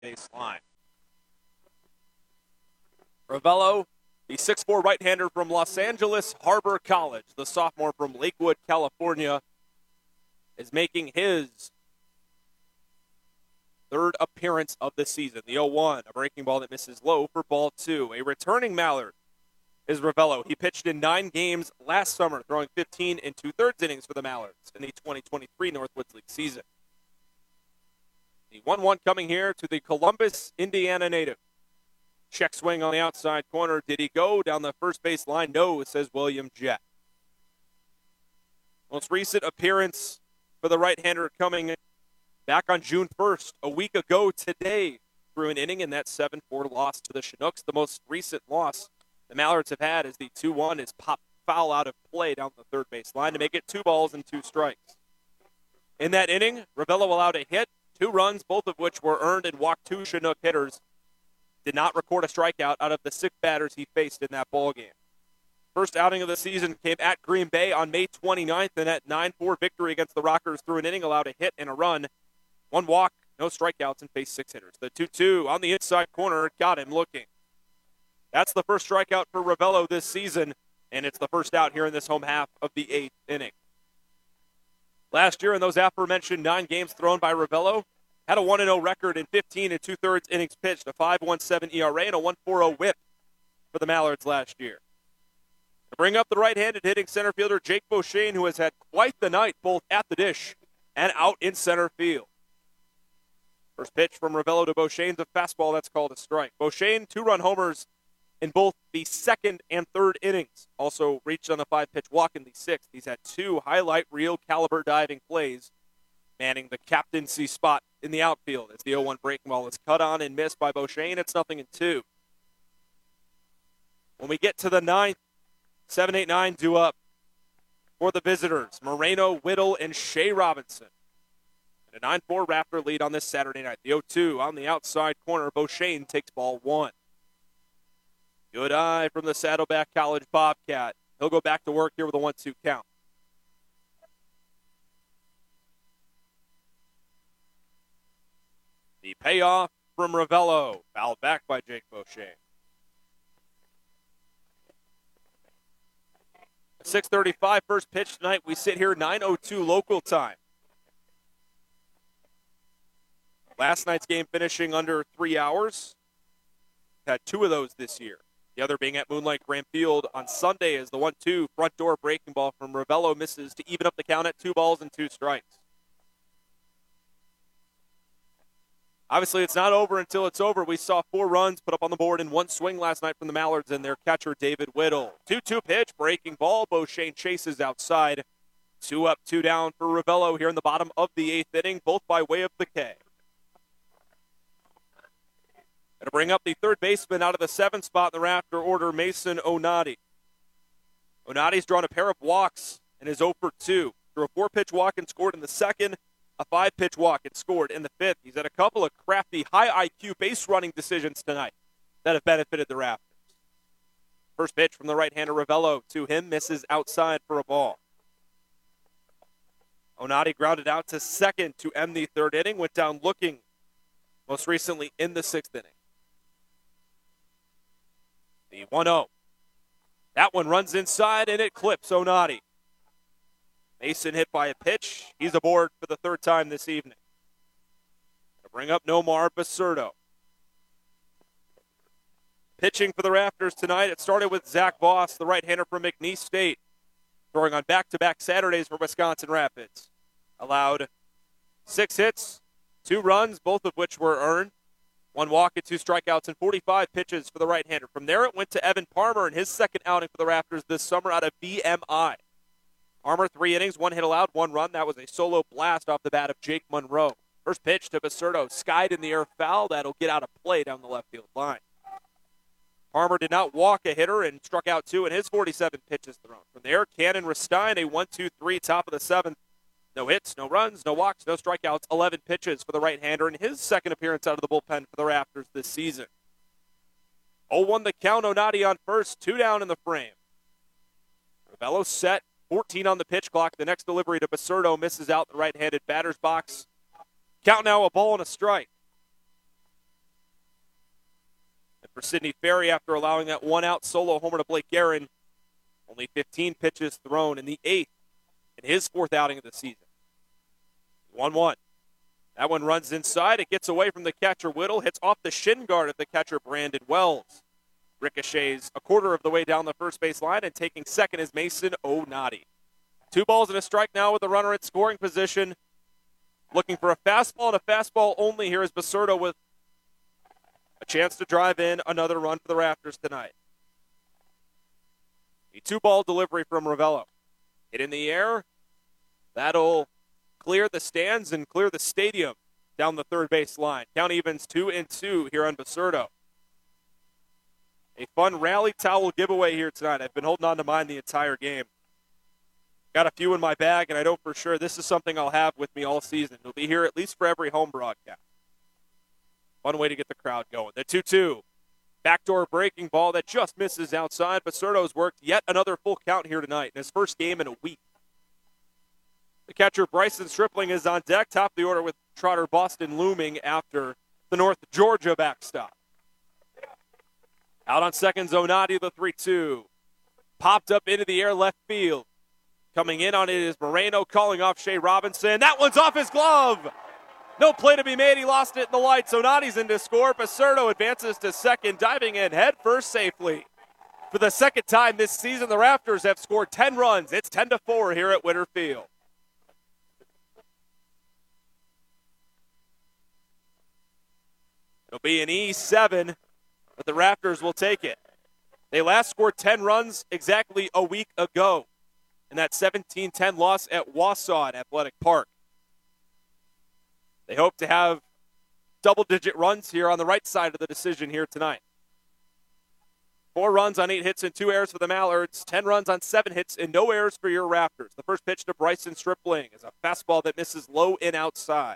baseline. Ravello, the 6'4 right-hander from Los Angeles Harbor College, the sophomore from Lakewood, California, is making his third appearance of the season. The 0-1, a breaking ball that misses low for ball 2. A returning Mallard is Ravello. He pitched in 9 games last summer, throwing 15 and 2/3 innings for the Mallards in the 2023 Northwoods League season. The 1-1 coming here to the Columbus, Indiana native. Check swing on the outside corner. Did he go down the first base line? No, says William Jett. Most recent appearance for the right-hander coming back on June 1st, a week ago today, through an inning in that 7-4 loss to the Chinooks. The most recent loss the Mallards have had is the 2-1 is popped foul out of play down the third base line to make it 2 balls and 2 strikes. In that inning, Ravello allowed a hit, 2 runs, both of which were earned, and walked 2 Chinook hitters. Did not record a strikeout out of the 6 batters he faced in that ballgame. First outing of the season came at Green Bay on May 29th, and that 9-4 victory against the Rockers through an inning allowed a hit and a run, 1 walk, no strikeouts, and faced 6 hitters. The 2-2 on the inside corner got him looking. That's the first strikeout for Ravello this season, and it's the first out here in this home half of the 8th inning. Last year in those aforementioned 9 games thrown by Ravello, had a 1-0 record in 15 and 2/3 innings pitched, a 5.17 ERA, and a 1.40 whip for the Mallards last year. To bring up the right-handed hitting center fielder Jake Beauchene, who has had quite the night both at the dish and out in center field. First pitch from Ravello to Beauchene's a fastball that's called a strike. Beauchene, 2-run homers in both the 2nd and 3rd innings. Also reached on the 5-pitch walk in the 6th. He's had 2 highlight reel caliber diving plays, manning the captaincy spot in the outfield as the 0-1 breaking ball is cut on and missed by Beauchene. It's 0-2. When we get to the 9th, 7-8-9 due up for the visitors. Moreno, Whittle, and Shea Robinson. And a 9-4 Raptor lead on this Saturday night. The 0-2 on the outside corner. Beauchene takes ball 1. Good eye from the Saddleback College Bobcat. He'll go back to work here with a 1-2 count. The payoff from Ravello. Fouled back by Jake Beauchene. 6:35 first pitch tonight. We sit here 9:02 local time. Last night's game finishing under 3 hours. Had 2 of those this year. The other being at Moonlight Graham Field on Sunday as the 1-2 front door breaking ball from Ravello misses to even up the count at 2 balls and 2 strikes. Obviously, it's not over until it's over. We saw 4 runs put up on the board in 1 swing last night from the Mallards and their catcher, David Whittle. 2-2 pitch, breaking ball. Beauchene chases outside. 2 up, 2 down for Ravello here in the bottom of the 8th inning, both by way of the K. And to bring up the third baseman out of the 7th spot in the Raptor order, Mason Onati. Onati's drawn a pair of walks and is 0 for 2. Threw a 4-pitch walk and scored in the 2nd. A 5-pitch walk and scored in the 5th. He's had a couple of crafty, high IQ base running decisions tonight that have benefited the Raptors. First pitch from the right-hander Ravello to him, misses outside for a ball. Onati grounded out to second to end the 3rd inning, went down looking most recently in the 6th inning. The 1-0. That one runs inside and it clips Onati. Mason hit by a pitch. He's aboard for the 3rd time this evening. To bring up Nomar Basurdo. Pitching for the Raptors tonight, it started with Zach Voss, the right-hander from McNeese State, throwing on back-to-back Saturdays for Wisconsin Rapids. Allowed 6 hits, 2 runs, both of which were earned. 1 walk and 2 strikeouts and 45 pitches for the right-hander. From there, it went to Evan Parmer in his 2nd outing for the Raptors this summer out of BMI. Parmer, 3 innings, 1 hit allowed, 1 run. That was a solo blast off the bat of Jake Monroe. First pitch to Basurdo, skied in the air foul. That'll get out of play down the left field line. Parmer did not walk a hitter and struck out 2 in his 47 pitches thrown. From there, Cannon Restine, a 1-2-3 top of the 7th. No hits, no runs, no walks, no strikeouts, 11 pitches for the right-hander in his 2nd appearance out of the bullpen for the Raptors this season. 0-1 the count, Onati on first, 2 down in the frame. Ravello set, 14 on the pitch clock. The next delivery to Basurdo misses out the right-handed batter's box. Count now a ball and a strike. for Sidney Ferry after allowing that one-out solo homer to Blake Guerin. Only 15 pitches thrown in the 8th in his 4th outing of the season. 1-1. That one runs inside. It gets away from the catcher Whittle, hits off the shin guard of the catcher Brandon Wells. Ricochets a quarter of the way down the first base line, and taking second is Mason Onati. 2 balls and a strike now with the runner in scoring position. Looking for a fastball and a fastball only here is Basurto with a chance to drive in another run for the Raptors tonight. A 2-ball delivery from Ravello. Hit in the air. That'll clear the stands and clear the stadium down the third base line. Count evens 2-2 here on Basurto. A fun rally towel giveaway here tonight. I've been holding on to mine the entire game. Got a few in my bag, and I know for sure this is something I'll have with me all season. It'll be here at least for every home broadcast. Fun way to get the crowd going. The 2-2. Backdoor breaking ball that just misses outside. Basurto's worked yet another full count here tonight in his first game in a week. The catcher Bryson Stripling is on deck, top of the order with Trotter Boston looming after the North Georgia backstop. Out on second, Zonati, the 3-2. Popped up into the air left field. Coming in on it is Moreno, calling off Shea Robinson. That one's off his glove. No play to be made. He lost it in the lights. Zonati's in to score. Basurto advances to second, diving in head first safely. For the second time this season, the Raptors have scored 10 runs. It's 10-4 here at Witter Field. It'll be an E7, but the Raptors will take it. They last scored 10 runs exactly a week ago in that 17-10 loss at Wausau at Athletic Park. They hope to have double-digit runs here on the right side of the decision here tonight. 4 runs on 8 hits and 2 errors for the Mallards. 10 runs on 7 hits and no errors for your Raptors. The first pitch to Bryson Stripling is a fastball that misses low and outside.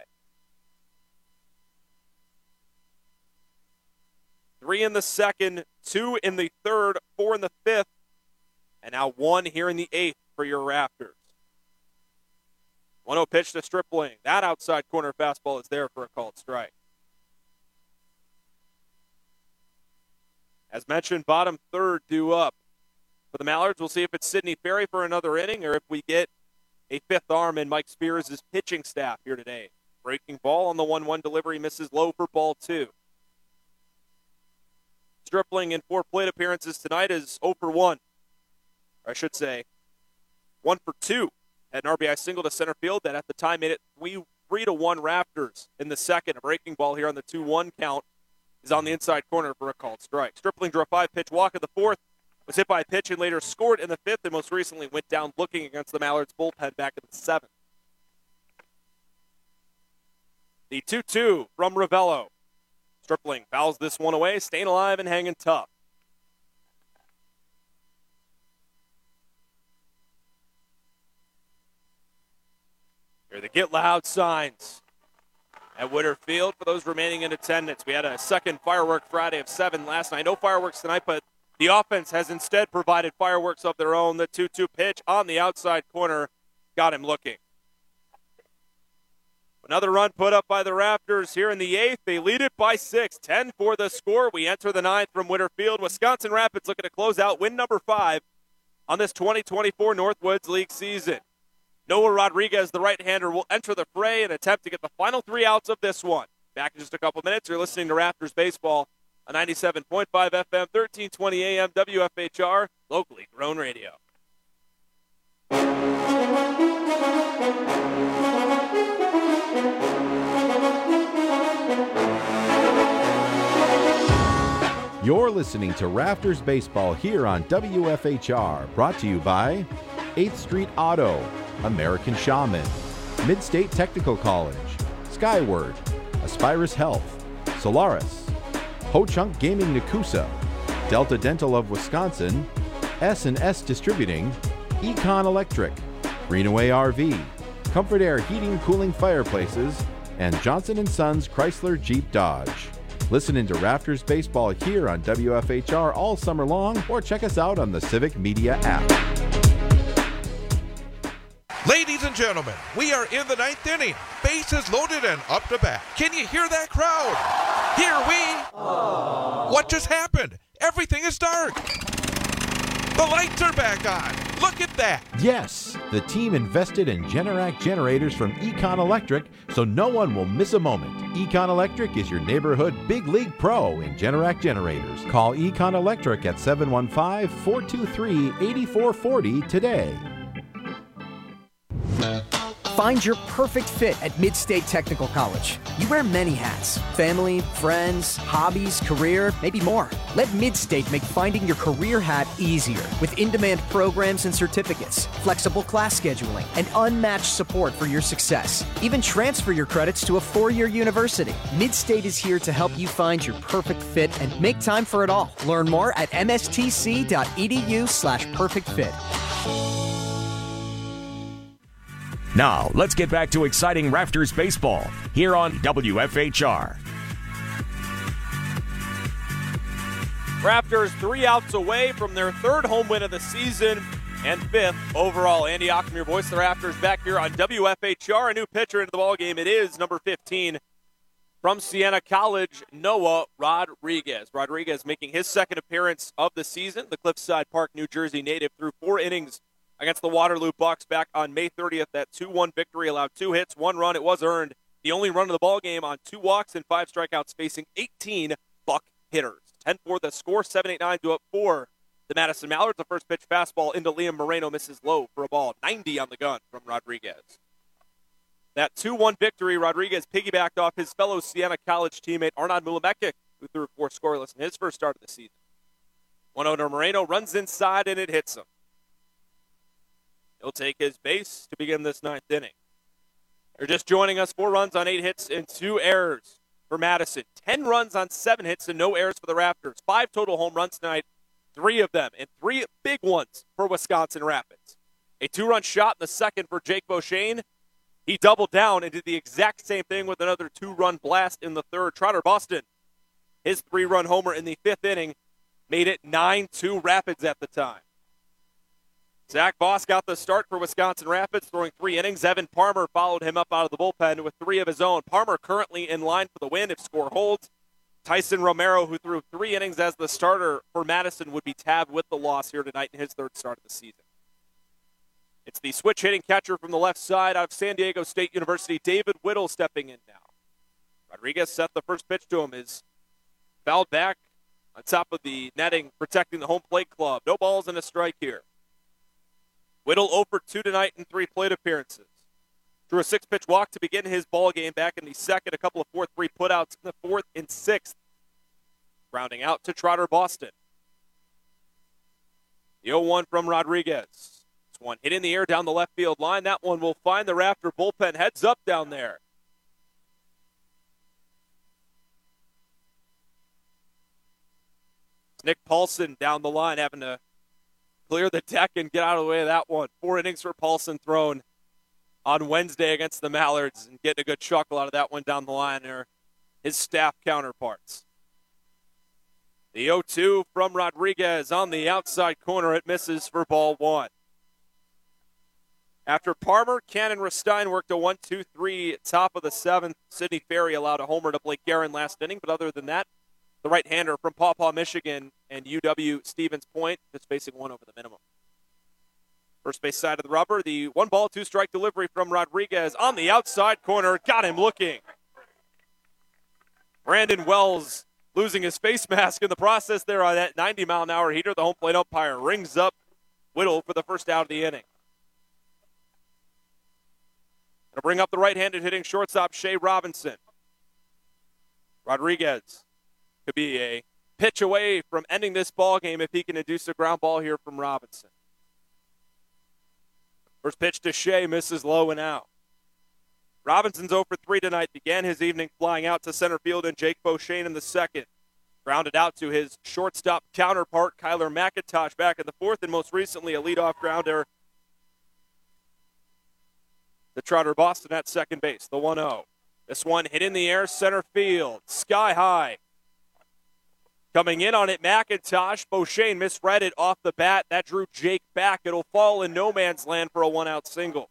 3 in the second, 2 in the third, 4 in the fifth, and now 1 here in the 8th for your Raptors. 1-0 pitch to Stripling. That outside corner fastball is there for a called strike. As mentioned, bottom third due up. For the Mallards, we'll see if it's Sidney Ferry for another inning or if we get a 5th arm in Mike Spears' pitching staff here today. Breaking ball on the 1-1 delivery misses low for ball 2. Stripling in 4 plate appearances tonight is 0 for 1. Or I should say 1 for 2. Had an RBI single to center field that at the time made it 3-1 Raptors in the second. A breaking ball here on the 2-1 count is on the inside corner for a called strike. Stripling drew a 5-pitch walk in the 4th, was hit by a pitch and later scored in the 5th, and most recently went down looking against the Mallards bullpen back in the 7th. The 2-2 from Ravello. Stripling fouls this one away, staying alive and hanging tough. Here are the Get Loud signs at Witter Field for those remaining in attendance. We had a second firework Friday of 7 last night. No fireworks tonight, but the offense has instead provided fireworks of their own. The 2-2 pitch on the outside corner got him looking. Another run put up by the Raptors here in the 8th. They lead it by 6. 10 for the score. We enter the 9th from Witter Field. Wisconsin Rapids looking to close out win number 5 on this 2024 Northwoods League season. Noah Rodriguez, the right-hander, will enter the fray and attempt to get the final 3 outs of this one. Back in just a couple minutes. You're listening to Raptors Baseball on 97.5 FM, 1320 AM, WFHR, locally grown radio. You're listening to Raptors Baseball here on WFHR, brought to you by 8th Street Auto, American Shaman, Mid-State Technical College, Skyward, Aspirus Health, Solaris, Ho-Chunk Gaming Nakusa, Delta Dental of Wisconsin, S&S Distributing, Econ Electric, Greenaway RV, Comfort Air Heating, Cooling Fireplaces, and Johnson & Sons Chrysler Jeep Dodge. Listen into Raptors Baseball here on WFHR all summer long, or check us out on the Civic Media app. Ladies and gentlemen, we are in the 9th inning. Bases loaded and up to bat. Can you hear that crowd? Here we What just happened? Everything is dark. The lights are back on. Look at that. Yes, the team invested in Generac generators from Econ Electric, so no one will miss a moment. Econ Electric is your neighborhood big league pro in Generac generators. Call Econ Electric at 715-423-8440 today. Find your perfect fit at Mid-State Technical College. You wear many hats: family, friends, hobbies, career, maybe more. Let Mid-State make finding your career hat easier with in-demand programs and certificates, flexible class scheduling, and unmatched support for your success. Even transfer your credits to a 4-year university. Mid-State is here to help you find your perfect fit and make time for it all. Learn more at mstc.edu/perfectfit. Now, let's get back to exciting Rafters baseball here on WFHR. Raptors 3 outs away from their 3rd home win of the season and 5th overall. Andy Ockham, your voice of the Raptors, back here on WFHR. A new pitcher into the ballgame. It is number 15 from Siena College, Noah Rodriguez. Rodriguez making his 2nd appearance of the season. The Cliffside Park, New Jersey native threw 4 innings against the Waterloo Bucks back on May 30th. That 2-1 victory allowed 2 hits, 1 run. It was earned. The only run of the ballgame on 2 walks and 5 strikeouts, facing 18 Buck hitters. 10-4 the score, 7-8-9 to up 4. The Madison Mallards. The first pitch fastball into Liam Moreno misses low for a ball. 90 on the gun from Rodriguez. That 2-1 victory, Rodriguez piggybacked off his fellow Siena College teammate Arnaud Mulamekic, who threw 4 scoreless in his first start of the season. 1-0 to Moreno, runs inside, and it hits him. He'll take his base to begin this 9th inning. They're just joining us. 4 runs on 8 hits and 2 errors for Madison. 10 runs on 7 hits and no errors for the Raptors. 5 total home runs tonight, 3 of them, and 3 big ones for Wisconsin Rapids. A 2-run shot in the 2nd for Jake Beauchene. He doubled down and did the exact same thing with another 2-run blast in the 3rd. Trotter Boston, his 3-run homer in the 5th inning, made it 9-2 Rapids at the time. Zach Voss got the start for Wisconsin Rapids, throwing 3 innings. Evan Parmer followed him up out of the bullpen with 3 of his own. Parmer currently in line for the win if score holds. Tyson Romero, who threw 3 innings as the starter for Madison, would be tabbed with the loss here tonight in his 3rd start of the season. It's the switch-hitting catcher from the left side out of San Diego State University, David Whittle, stepping in now. Rodriguez set the first pitch to him, is fouled back on top of the netting, protecting the home plate club. No balls and a strike here. Whittle 0 for 2 tonight in 3 plate appearances. Drew a 6-pitch walk to begin his ball game back in the 2nd, a couple of 4-3 putouts in the 4th and 6th. Rounding out to Trotter Boston. The 0-1 from Rodriguez. This one hit in the air down the left field line. That one will find the Raptor bullpen. Heads up down there. Nick Paulson down the line having to clear the deck and get out of the way of that one. 4 innings for Paulson thrown on Wednesday against the Mallards, and getting a good chuckle out of that one down the line there. His staff counterparts. The 0-2 from Rodriguez on the outside corner. It misses for ball 1. After Parmer, Cannon Rustine worked a 1-2-3 top of the 7th. Sidney Ferry allowed a homer to Blake Guerin last inning, but other than that, the right-hander from Paw Paw, Michigan, and UW Stevens Point just facing 1 over the minimum. First base side of the rubber, the 1-ball, 2-strike delivery from Rodriguez on the outside corner. Got him looking. Brandon Wells losing his face mask in the process there on that 90-mile-an-hour heater. The home plate umpire rings up Whittle for the first out of the inning. Going to bring up the right-handed hitting shortstop, Shea Robinson. Rodriguez could be a pitch away from ending this ball game if he can induce a ground ball here from Robinson. First pitch to Shea, misses low and out. Robinson's 0 for 3 tonight. Began his evening flying out to center field, and Jake Beauchene in the 2nd. Grounded out to his shortstop counterpart, Kyler McIntosh, back in the 4th, and most recently a leadoff grounder to Trotter Boston at second base, the 1-0. This one hit in the air, center field, sky high. Coming in on it, McIntosh. Beauchene misread it off the bat. That drew Jake back. It'll fall in no man's land for a 1-out single.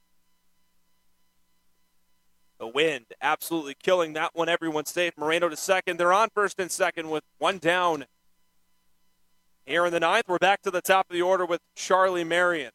The wind absolutely killing that one. Everyone's safe. Moreno to second. They're on first and second with 1 down Here in the ninth, we're back to the top of the order with Charlie Marion.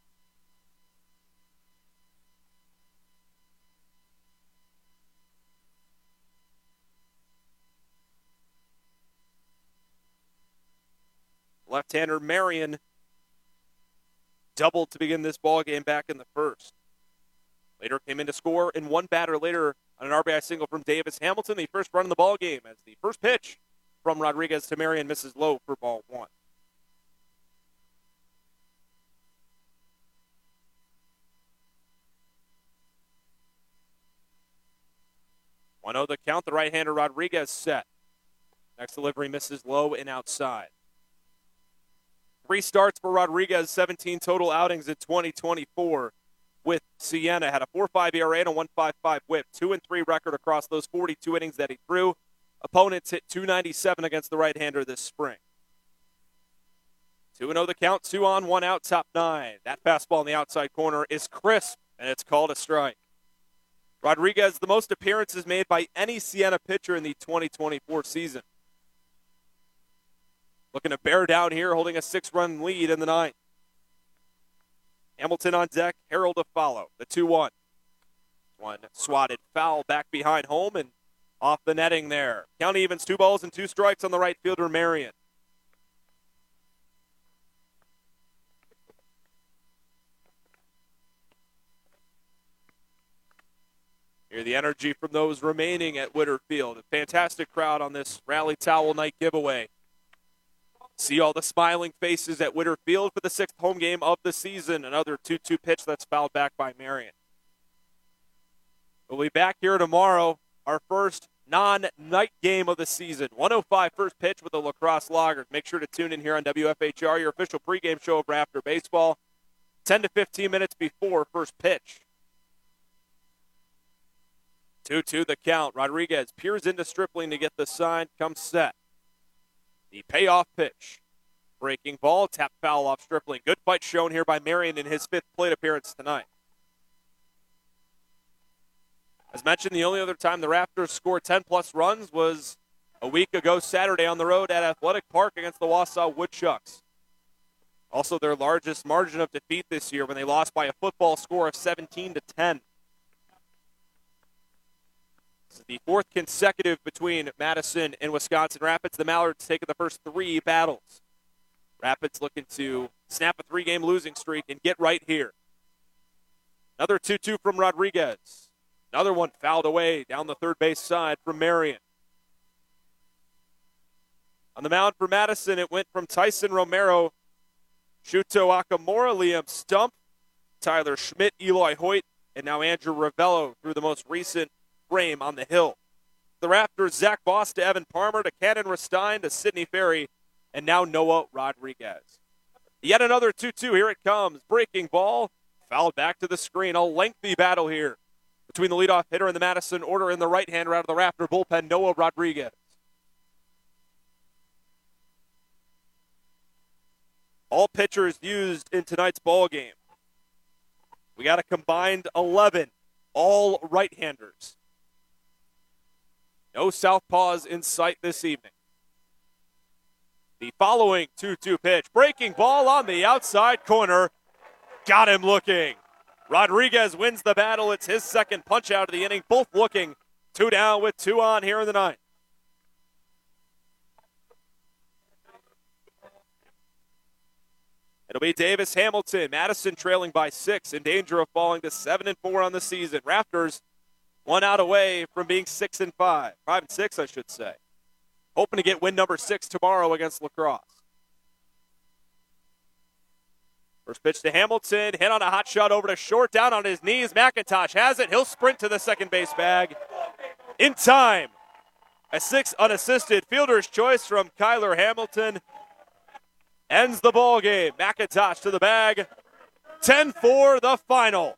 Left-hander Marion doubled to begin this ball game back in the first. Later came in to score in one batter later on an RBI single from Davis Hamilton, the first run in the ball game, as the first pitch from Rodriguez to Marion misses low for ball one. 1-0 the count. The right-hander Rodriguez set. Next delivery misses low and outside. 3 starts for Rodriguez, 17 total outings in 2024 with Siena. Had a 4.5 ERA and a 1.55 whip. 2-3 record across those 42 innings that he threw. Opponents hit .297 against the right-hander this spring. 2-0 the count, 2 on, 1 out, top 9. That fastball in the outside corner is crisp, and it's called a strike. Rodriguez, the most appearances made by any Siena pitcher in the 2024 season. Looking to bear down here, holding a 6-run lead in the ninth. Hamilton on deck, Harold to follow, the 2-1. One swatted foul back behind home and off the netting there. Count evens, 2 balls and 2 strikes on the right fielder, Marion. Hear the energy from those remaining at Witter Field. A fantastic crowd on this Rally Towel Night giveaway. See all the smiling faces at Witter Field for the 6th home game of the season. Another 2-2 pitch that's fouled back by Marion. We'll be back here tomorrow, our first non-night game of the season. 1:05 first pitch with the La Crosse Loggers. Make sure to tune in here on WFHR, your official pregame show of Rafter Baseball, 10 to 15 minutes before first pitch. 2-2 the count. Rodriguez peers into Stripling to get the sign. Comes set. The payoff pitch. Breaking ball. Tap foul off Stripling. Good fight shown here by Marion in his 5th plate appearance tonight. As mentioned, the only other time the Raptors scored 10-plus runs was a week ago Saturday on the road at Athletic Park against the Wausau Woodchucks. Also their largest margin of defeat this year when they lost by a football score of 17-10. This is the 4th consecutive between Madison and Wisconsin Rapids. The Mallards taking the first 3 battles. Rapids looking to snap a 3-game losing streak and get right here. Another 2-2 from Rodriguez. Another one fouled away down the third base side from Marion. On the mound for Madison, it went from Tyson Romero, Shuto Akamura, Liam Stump, Tyler Schmidt, Eloy Hoyt, and now Andrew Ravello through the most recent frame on the hill. The Raptors, Zach Voss to Evan Palmer to Cannon Rastine to Sidney Ferry, and now Noah Rodriguez. Yet another 2-2. Here it comes. Breaking ball. Fouled back to the screen. A lengthy battle here between the leadoff hitter in the Madison order and the right-hander out of the Raptor bullpen, Noah Rodriguez. All pitchers used in tonight's ball game. We got a combined 11, all right-handers. No southpaws in sight this evening. The following 2-2 pitch. Breaking ball on the outside corner. Got him looking. Rodriguez wins the battle. It's his 2nd punch out of the inning. Both looking. 2 down with 2 on here in the 9th. It'll be Davis Hamilton. Madison trailing by 6, in danger of falling to 7-4 on the season. Raptors 1 out away from being 6-5. 5-6, I should say. Hoping to get win number 6 tomorrow against La Crosse. First pitch to Hamilton. Hit on a hot shot over to short. Down on his knees. McIntosh has it. He'll sprint to the second base bag. In time. A 6 unassisted fielder's choice from Kyler Hamilton ends the ball game. McIntosh to the bag. 10-4 the final.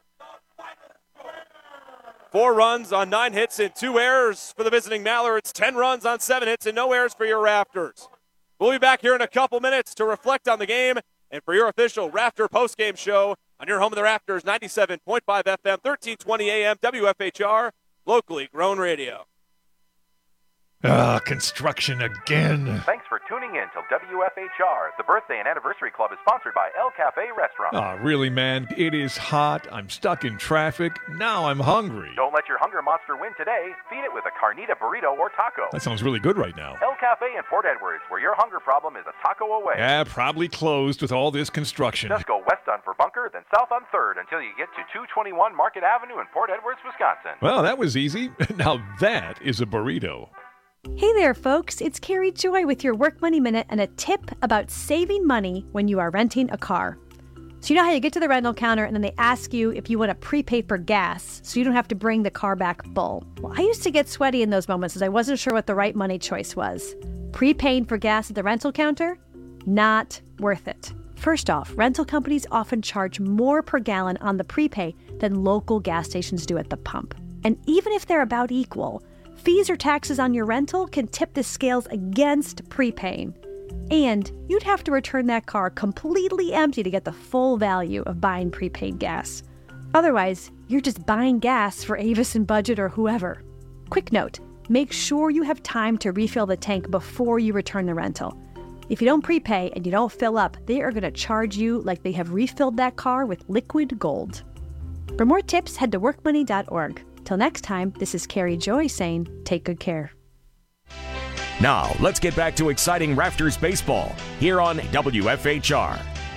4 runs on 9 hits and 2 errors for the visiting Mallards. 10 runs on 7 hits and no errors for your Raptors. We'll be back here in a couple minutes to reflect on the game and for your official Rafter postgame show on your home of the Raptors, 97.5 FM, 1320 AM, WFHR, locally grown radio. Construction again. Thanks for tuning in to WFHR. The Birthday and Anniversary Club is sponsored by El Cafe Restaurant. Oh, really, man? It is hot. I'm stuck in traffic. Now I'm hungry. Don't let your hunger monster win today. Feed it with a carnita burrito or taco. That sounds really good right now. El Cafe in Port Edwards, where your hunger problem is a taco away. Yeah, probably closed with all this construction. Just go west on Verbunker, then south on 3rd until you get to 221 Market Avenue in Port Edwards, Wisconsin. Well, that was easy. Now that is a burrito. Hey there, folks. It's Carrie Joy with your Work Money Minute and a tip about saving money when you are renting a car. So you know how you get to the rental counter and then they ask you if you want to prepay for gas so you don't have to bring the car back full. Well, I used to get sweaty in those moments as I wasn't sure what the right money choice was. Prepaying for gas at the rental counter? Not worth it. First off, rental companies often charge more per gallon on the prepay than local gas stations do at the pump. And even if they're about equal, fees or taxes on your rental can tip the scales against prepaying. And you'd have to return that car completely empty to get the full value of buying prepaid gas. Otherwise, you're just buying gas for Avis and Budget or whoever. Quick note, make sure you have time to refill the tank before you return the rental. If you don't prepay and you don't fill up, they are going to charge you like they have refilled that car with liquid gold. For more tips, head to workmoney.org. Till next time, this is Carrie Joy saying, take good care. Now, let's get back to exciting Rafters baseball here on WFHR.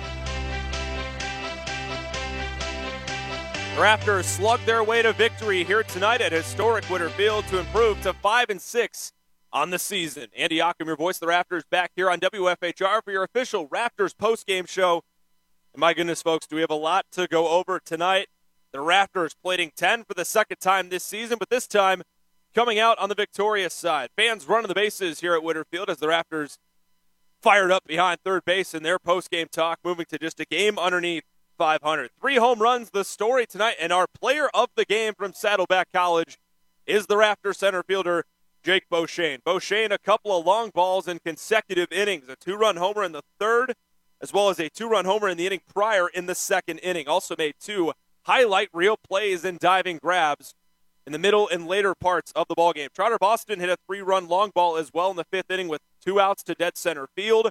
The Raptors slugged their way to victory here tonight at historic Witter Field to improve to 5-6 on the season. Andy Ockham, your voice of the Raptors, back here on WFHR for your official Raptors postgame show. And my goodness, folks, do we have a lot to go over tonight? The Raptors plating 10 for the second time this season, but this time coming out on the victorious side. Fans running the bases here at Witter Field as the Raptors fired up behind third base in their postgame talk, moving to just a game underneath 500. 3 home runs, the story tonight, and our player of the game from Saddleback College is the Raptors center fielder, Jake Beauchene. Beauchene, a couple of long balls in consecutive innings, a 2-run homer in the third, as well as a 2-run homer in the inning prior in the second inning. Also made 2 highlight reel plays and diving grabs in the middle and later parts of the ballgame. Trotter Boston hit a 3-run long ball as well in the 5th inning with 2 outs to dead center field,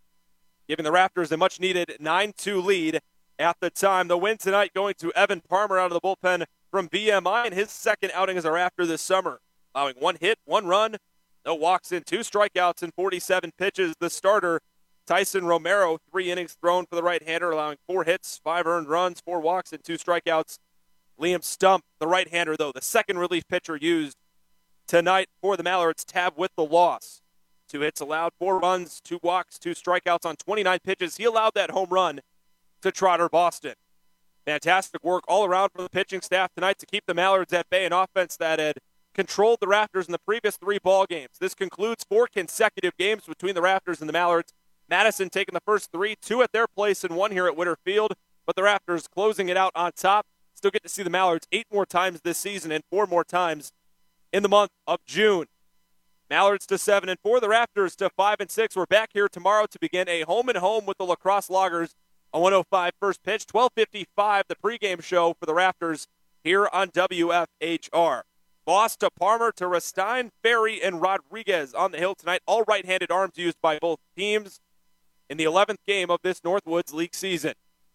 giving the Raptors a much-needed 9-2 lead at the time. The win tonight going to Evan Parmer out of the bullpen from VMI in his second outing as a Raptor this summer, allowing 1 hit, 1 run, no walks in, 2 strikeouts in 47 pitches. The starter, Tyson Romero, 3 innings thrown for the right-hander, allowing 4 hits, 5 earned runs, 4 walks, and 2 strikeouts. Liam Stump, the right-hander, though, the second relief pitcher used tonight for the Mallards, tabbed with the loss. 2 hits allowed, 4 runs, 2 walks, 2 strikeouts on 29 pitches. He allowed that home run to Trotter Boston. Fantastic work all around from the pitching staff tonight to keep the Mallards at bay, an offense that had controlled the Raptors in the previous 3 ball games. This concludes 4 consecutive games between the Raptors and the Mallards. Madison taking the first 3, 2 at their place and 1 here at Witter Field, but the Raptors closing it out on top. Still get to see the Mallards 8 more times this season and 4 more times in the month of June. Mallards to 7-4, the Raptors to 5-6. We're back here tomorrow to begin a home-and-home with the La Crosse Loggers. A 1:05 first pitch, 12:55 the pregame show for the Raptors here on WFHR. Voss to Parmer to Rastine, Ferry, and Rodriguez on the hill tonight. All right-handed arms used by both teams in the 11th game of this Northwoods League season.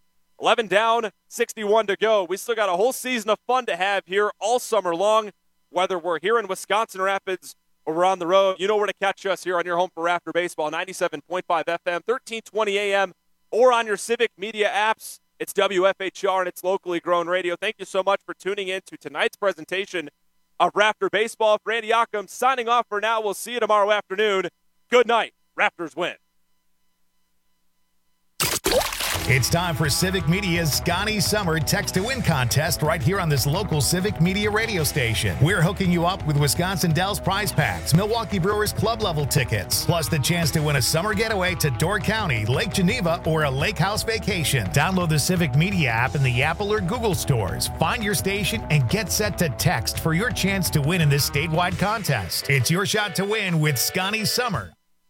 11 down, 61 to go. We still got a whole season of fun to have here all summer long, whether we're here in Wisconsin Rapids or we're on the road. You know where to catch us here on your home for Raptor Baseball, 97.5 FM, 1320 AM, or on your Civic Media apps. It's WFHR and it's locally grown radio. Thank you so much for tuning in to tonight's presentation of Raptor Baseball. For Randy Ockham, signing off for now. We'll see you tomorrow afternoon. Good night. Raptors win. It's time for Civic Media's Scotty Summer Text to Win contest right here on this local Civic Media radio station. We're hooking you up with Wisconsin Dells prize packs, Milwaukee Brewers club level tickets, plus the chance to win a summer getaway to Door County, Lake Geneva, or a lake house vacation. Download the Civic Media app in the Apple or Google stores. Find your station and get set to text for your chance to win in this statewide contest. It's your shot to win with Scotty Summer.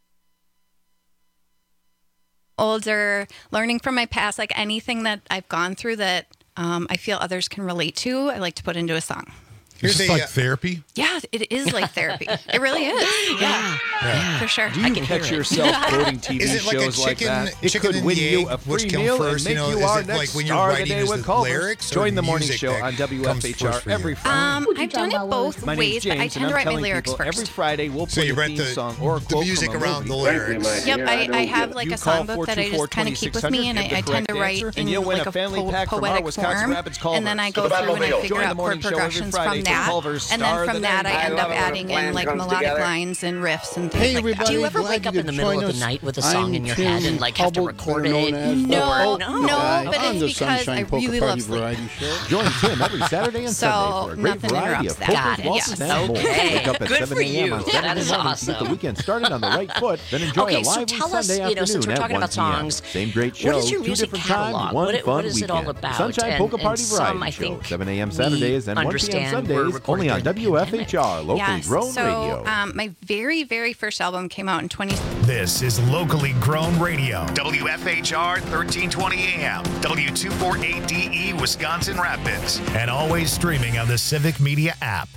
Older, learning from my past, like anything that I've gone through that I feel others can relate to, I like to put into a song. Here's It's like therapy. Yeah, it is like therapy. It really is. Yeah. For sure. Do you catch yourself quoting TV Is it like a shows like chicken- that? It chicken could and win the you egg, a which free come meal first? and make You know, you is our it next like when you're star of the writing, day is with the Culver's. lyrics or Join the morning music show that on comes WFHR first for you? every Friday. I've done it both My name's ways, but I James, and tend I'm to write my telling lyrics people first. every Friday we'll So play you a write theme the- song or a the quote music from a around movie. the lyrics. Yep, I have like You a call songbook that I just kind of keep with 424-2600, me, and give the I tend correct to write answer, in and you'll win like a family a pack from our poetic Wisconsin form, Rapids Culver's. and then I go through and I figure Join the out morning chord show every progressions Friday from for that, Culver's and Star then of from the that Day. I end up adding in like melodic lines and riffs and things like that. Do you ever wake up in the middle of the night with a song in your head and like have to record it? No, No, but it's because I really love sleep. Join Tim every Saturday and Sunday for a great nothing variety of interrupts that. polkas, waltzes, Yes. and more. Okay. Wake up at Good 7 for a.m. you. on That Saturday is morning to awesome. get the weekend started on the right foot, then enjoy Okay, a so lively tell us, Sunday you know, since afternoon we're at talking 1 about p.m. songs, Same great show, what is your two music different catalog? times, one fun what is it all weekend. about? Sunshine And- Polka and Party some, Variety I Show, think 7 a.m. we Saturdays and 1 p.m. understand we're Sundays, recording only on during the WFHR, locally Yes. grown So radio. my very, very first album came out in 20. This is locally grown radio. WFHR 1320 AM, W248DE, Wisconsin Rapids, and always streaming on the Civic Media app.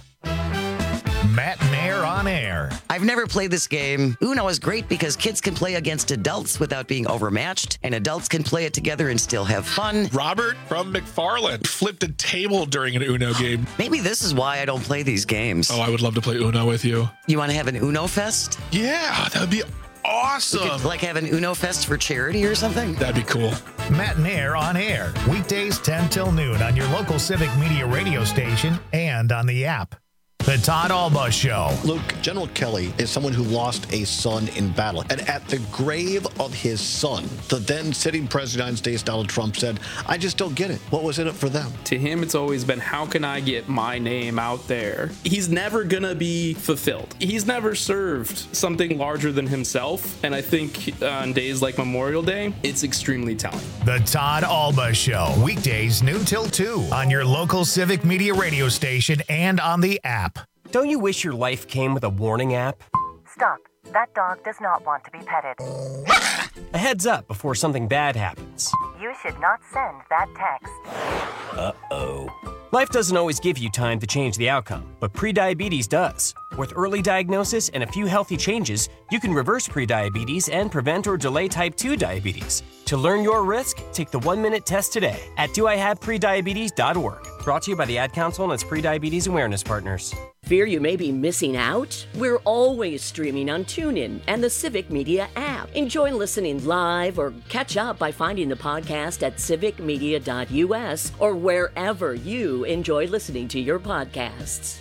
Matt Nair on air. I've never played this game. Uno is great because kids can play against adults without being overmatched, and adults can play it together and still have fun. Robert from McFarland flipped a table during an Uno game. Maybe this is why I don't play these games. Oh, I would love to play Uno with you. You want to have an Uno Fest? Yeah, that would be awesome. We could, like, have an Uno Fest for charity or something? That'd be cool. Matt Nair on air. Weekdays 10 till noon on your local Civic Media radio station and on the app. The Todd Alba Show. Luke, General Kelly is someone who lost a son in battle. And at the grave of his son, the then sitting president of the United States, Donald Trump, said, I just don't get it. What was in it for them? To him, it's always been, how can I get my name out there? He's never going to be fulfilled. He's never served something larger than himself. And I think on days like Memorial Day, it's extremely telling. The Todd Alba Show. Weekdays noon till 2 on your local Civic Media radio station and on the app. Don't you wish your life came with a warning app? Stop. That dog does not want to be petted. A heads up before something bad happens. You should not send that text. Uh-oh. Life doesn't always give you time to change the outcome, but prediabetes does. With early diagnosis and a few healthy changes, you can reverse prediabetes and prevent or delay type 2 diabetes. To learn your risk, take the 1-minute test today at doihaveprediabetes.org. Brought to you by the Ad Council and its prediabetes awareness partners. Fear you may be missing out? We're always streaming on TuneIn and the Civic Media app. Enjoy listening live or catch up by finding the podcast at civicmedia.us or wherever you enjoy listening to your podcasts.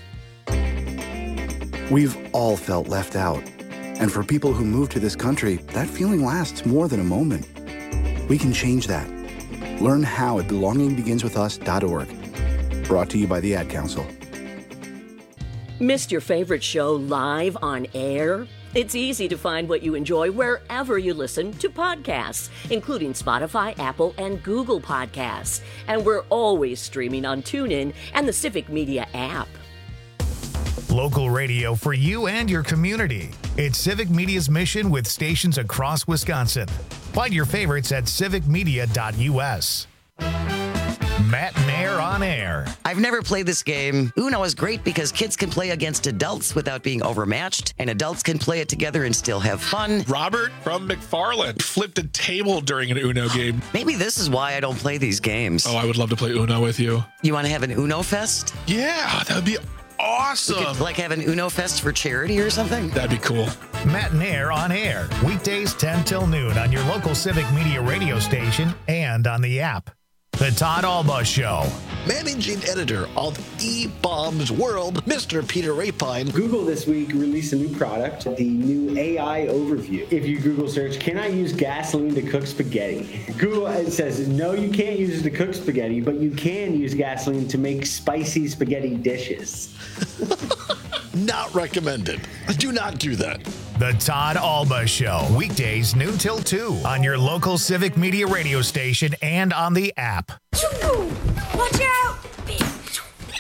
We've all felt left out. And for people who move to this country, that feeling lasts more than a moment. We can change that. Learn how at belongingbeginswithus.org. Brought to you by the Ad Council. Missed your favorite show live on air? It's easy to find what you enjoy wherever you listen to podcasts, including Spotify, Apple, and Google Podcasts. And we're always streaming on TuneIn and the Civic Media app. Local radio for you and your community. It's Civic Media's mission with stations across Wisconsin. Find your favorites at civicmedia.us. Matt Nair on air. I've never played this game. Uno is great because kids can play against adults without being overmatched, and adults can play it together and still have fun. Robert from McFarland flipped a table during an Uno game. Maybe this is why I don't play these games. Oh, I would love to play Uno with you. You want to have an Uno Fest? Yeah, that would be awesome. We could, like, have an Uno Fest for charity or something? That'd be cool. Matt Nair on air. Weekdays 10 till noon on your local Civic Media radio station and on the app. The Todd Alba Show. Managing editor of E-Bombs World, Mr. Peter Rapine. Google this week released a new product, the new AI Overview. If you Google search, can I use gasoline to cook spaghetti? Google says, no, you can't use it to cook spaghetti, but you can use gasoline to make spicy spaghetti dishes. Not recommended. Do not do that. The Todd Alba Show. Weekdays noon till 2 on your local Civic Media radio station and on the app. Watch out!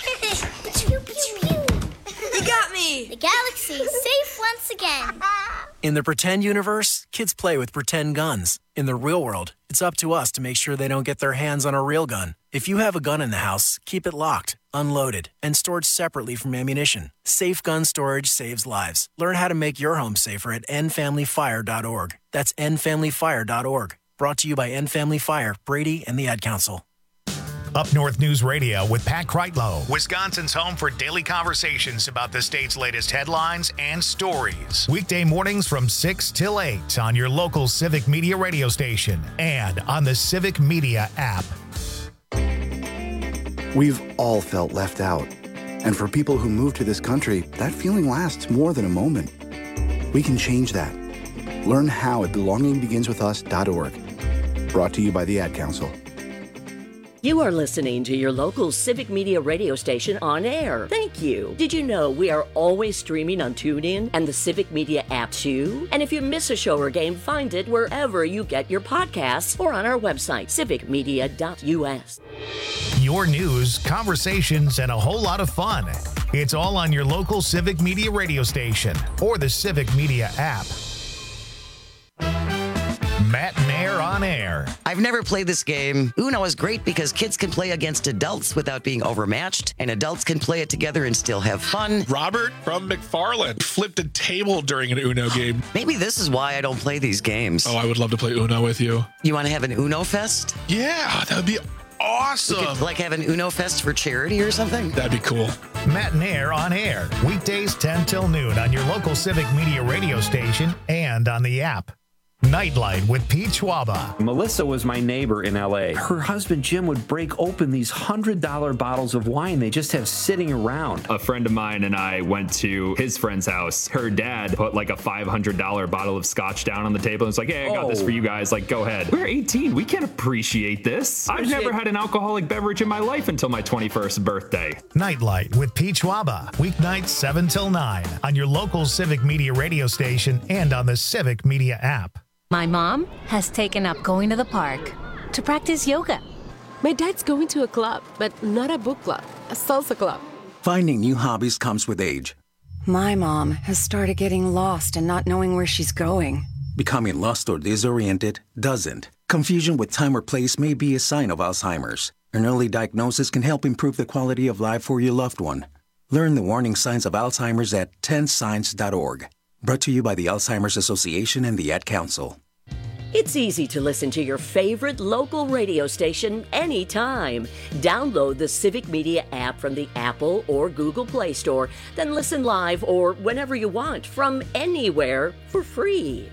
You got me! The galaxy is safe once again. In the pretend universe, kids play with pretend guns. In the real world, it's up to us to make sure they don't get their hands on a real gun. If you have a gun in the house, keep it locked, unloaded, and stored separately from ammunition. Safe gun storage saves lives. Learn how to make your home safer at endfamilyfire.org. That's endfamilyfire.org. Brought to you by End Family Fire, Brady, and the Ad Council. Up North News Radio with Pat Kreitlow, Wisconsin's home for daily conversations about the state's latest headlines and stories. Weekday mornings from 6 till 8 on your local Civic Media radio station and on the Civic Media app. We've all felt left out. And for people who move to this country, that feeling lasts more than a moment. We can change that. Learn how at belongingbeginswithus.org. Brought to you by the Ad Council. You are listening to your local Civic Media radio station on air. Thank you. Did you know we are always streaming on TuneIn and the Civic Media app too? And if you miss a show or game, find it wherever you get your podcasts or on our website, civicmedia.us. Your news, conversations, and a whole lot of fun. It's all on your local Civic Media radio station or the Civic Media app. Matt Nair on air. I've never played this game. Uno is great because kids can play against adults without being overmatched, and adults can play it together and still have fun. Robert from McFarland flipped a table during an Uno game. Maybe this is why I don't play these games. Oh, I would love to play Uno with you. You want to have an Uno Fest? Yeah, that would be awesome. We could, like, have an Uno Fest for charity or something? That'd be cool. Matt Nair on air. Weekdays 10 till noon on your local Civic Media radio station and on the app. Nightlight with Pete Schwaba. Melissa was my neighbor in L.A. Her husband, Jim, would break open these $100 bottles of wine they just have sitting around. A friend of mine and I went to his friend's house. Her dad put like a $500 bottle of scotch down on the table and was like, hey, I got this for you guys. Like, go ahead. We're 18. We can't appreciate this. I've never had an alcoholic beverage in my life until my 21st birthday. Nightlight with Pete Schwaba. Weeknights 7 till 9 on your local Civic Media radio station and on the Civic Media app. My mom has taken up going to the park to practice yoga. My dad's going to a club, but not a book club, a salsa club. Finding new hobbies comes with age. My mom has started getting lost and not knowing where she's going. Becoming lost or disoriented doesn't. Confusion with time or place may be a sign of Alzheimer's. An early diagnosis can help improve the quality of life for your loved one. Learn the warning signs of Alzheimer's at 10signs.org. Brought to you by the Alzheimer's Association and the Ad Council. It's easy to listen to your favorite local radio station anytime. Download the Civic Media app from the Apple or Google Play Store, then listen live or whenever you want from anywhere for free.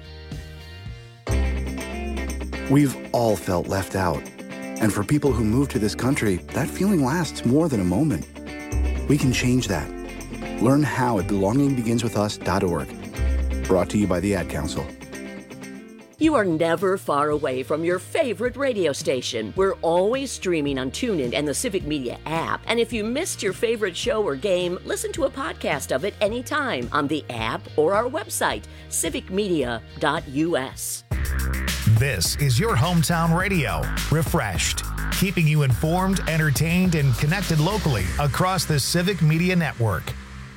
We've all felt left out. And for people who move to this country, that feeling lasts more than a moment. We can change that. Learn how at belongingbeginswithus.org. Brought to you by the Ad Council. You are never far away from your favorite radio station. We're always streaming on TuneIn and the Civic Media app. And if you missed your favorite show or game, listen to a podcast of it anytime on the app or our website, civicmedia.us. This is your hometown radio, refreshed, keeping you informed, entertained, and connected locally across the Civic Media Network.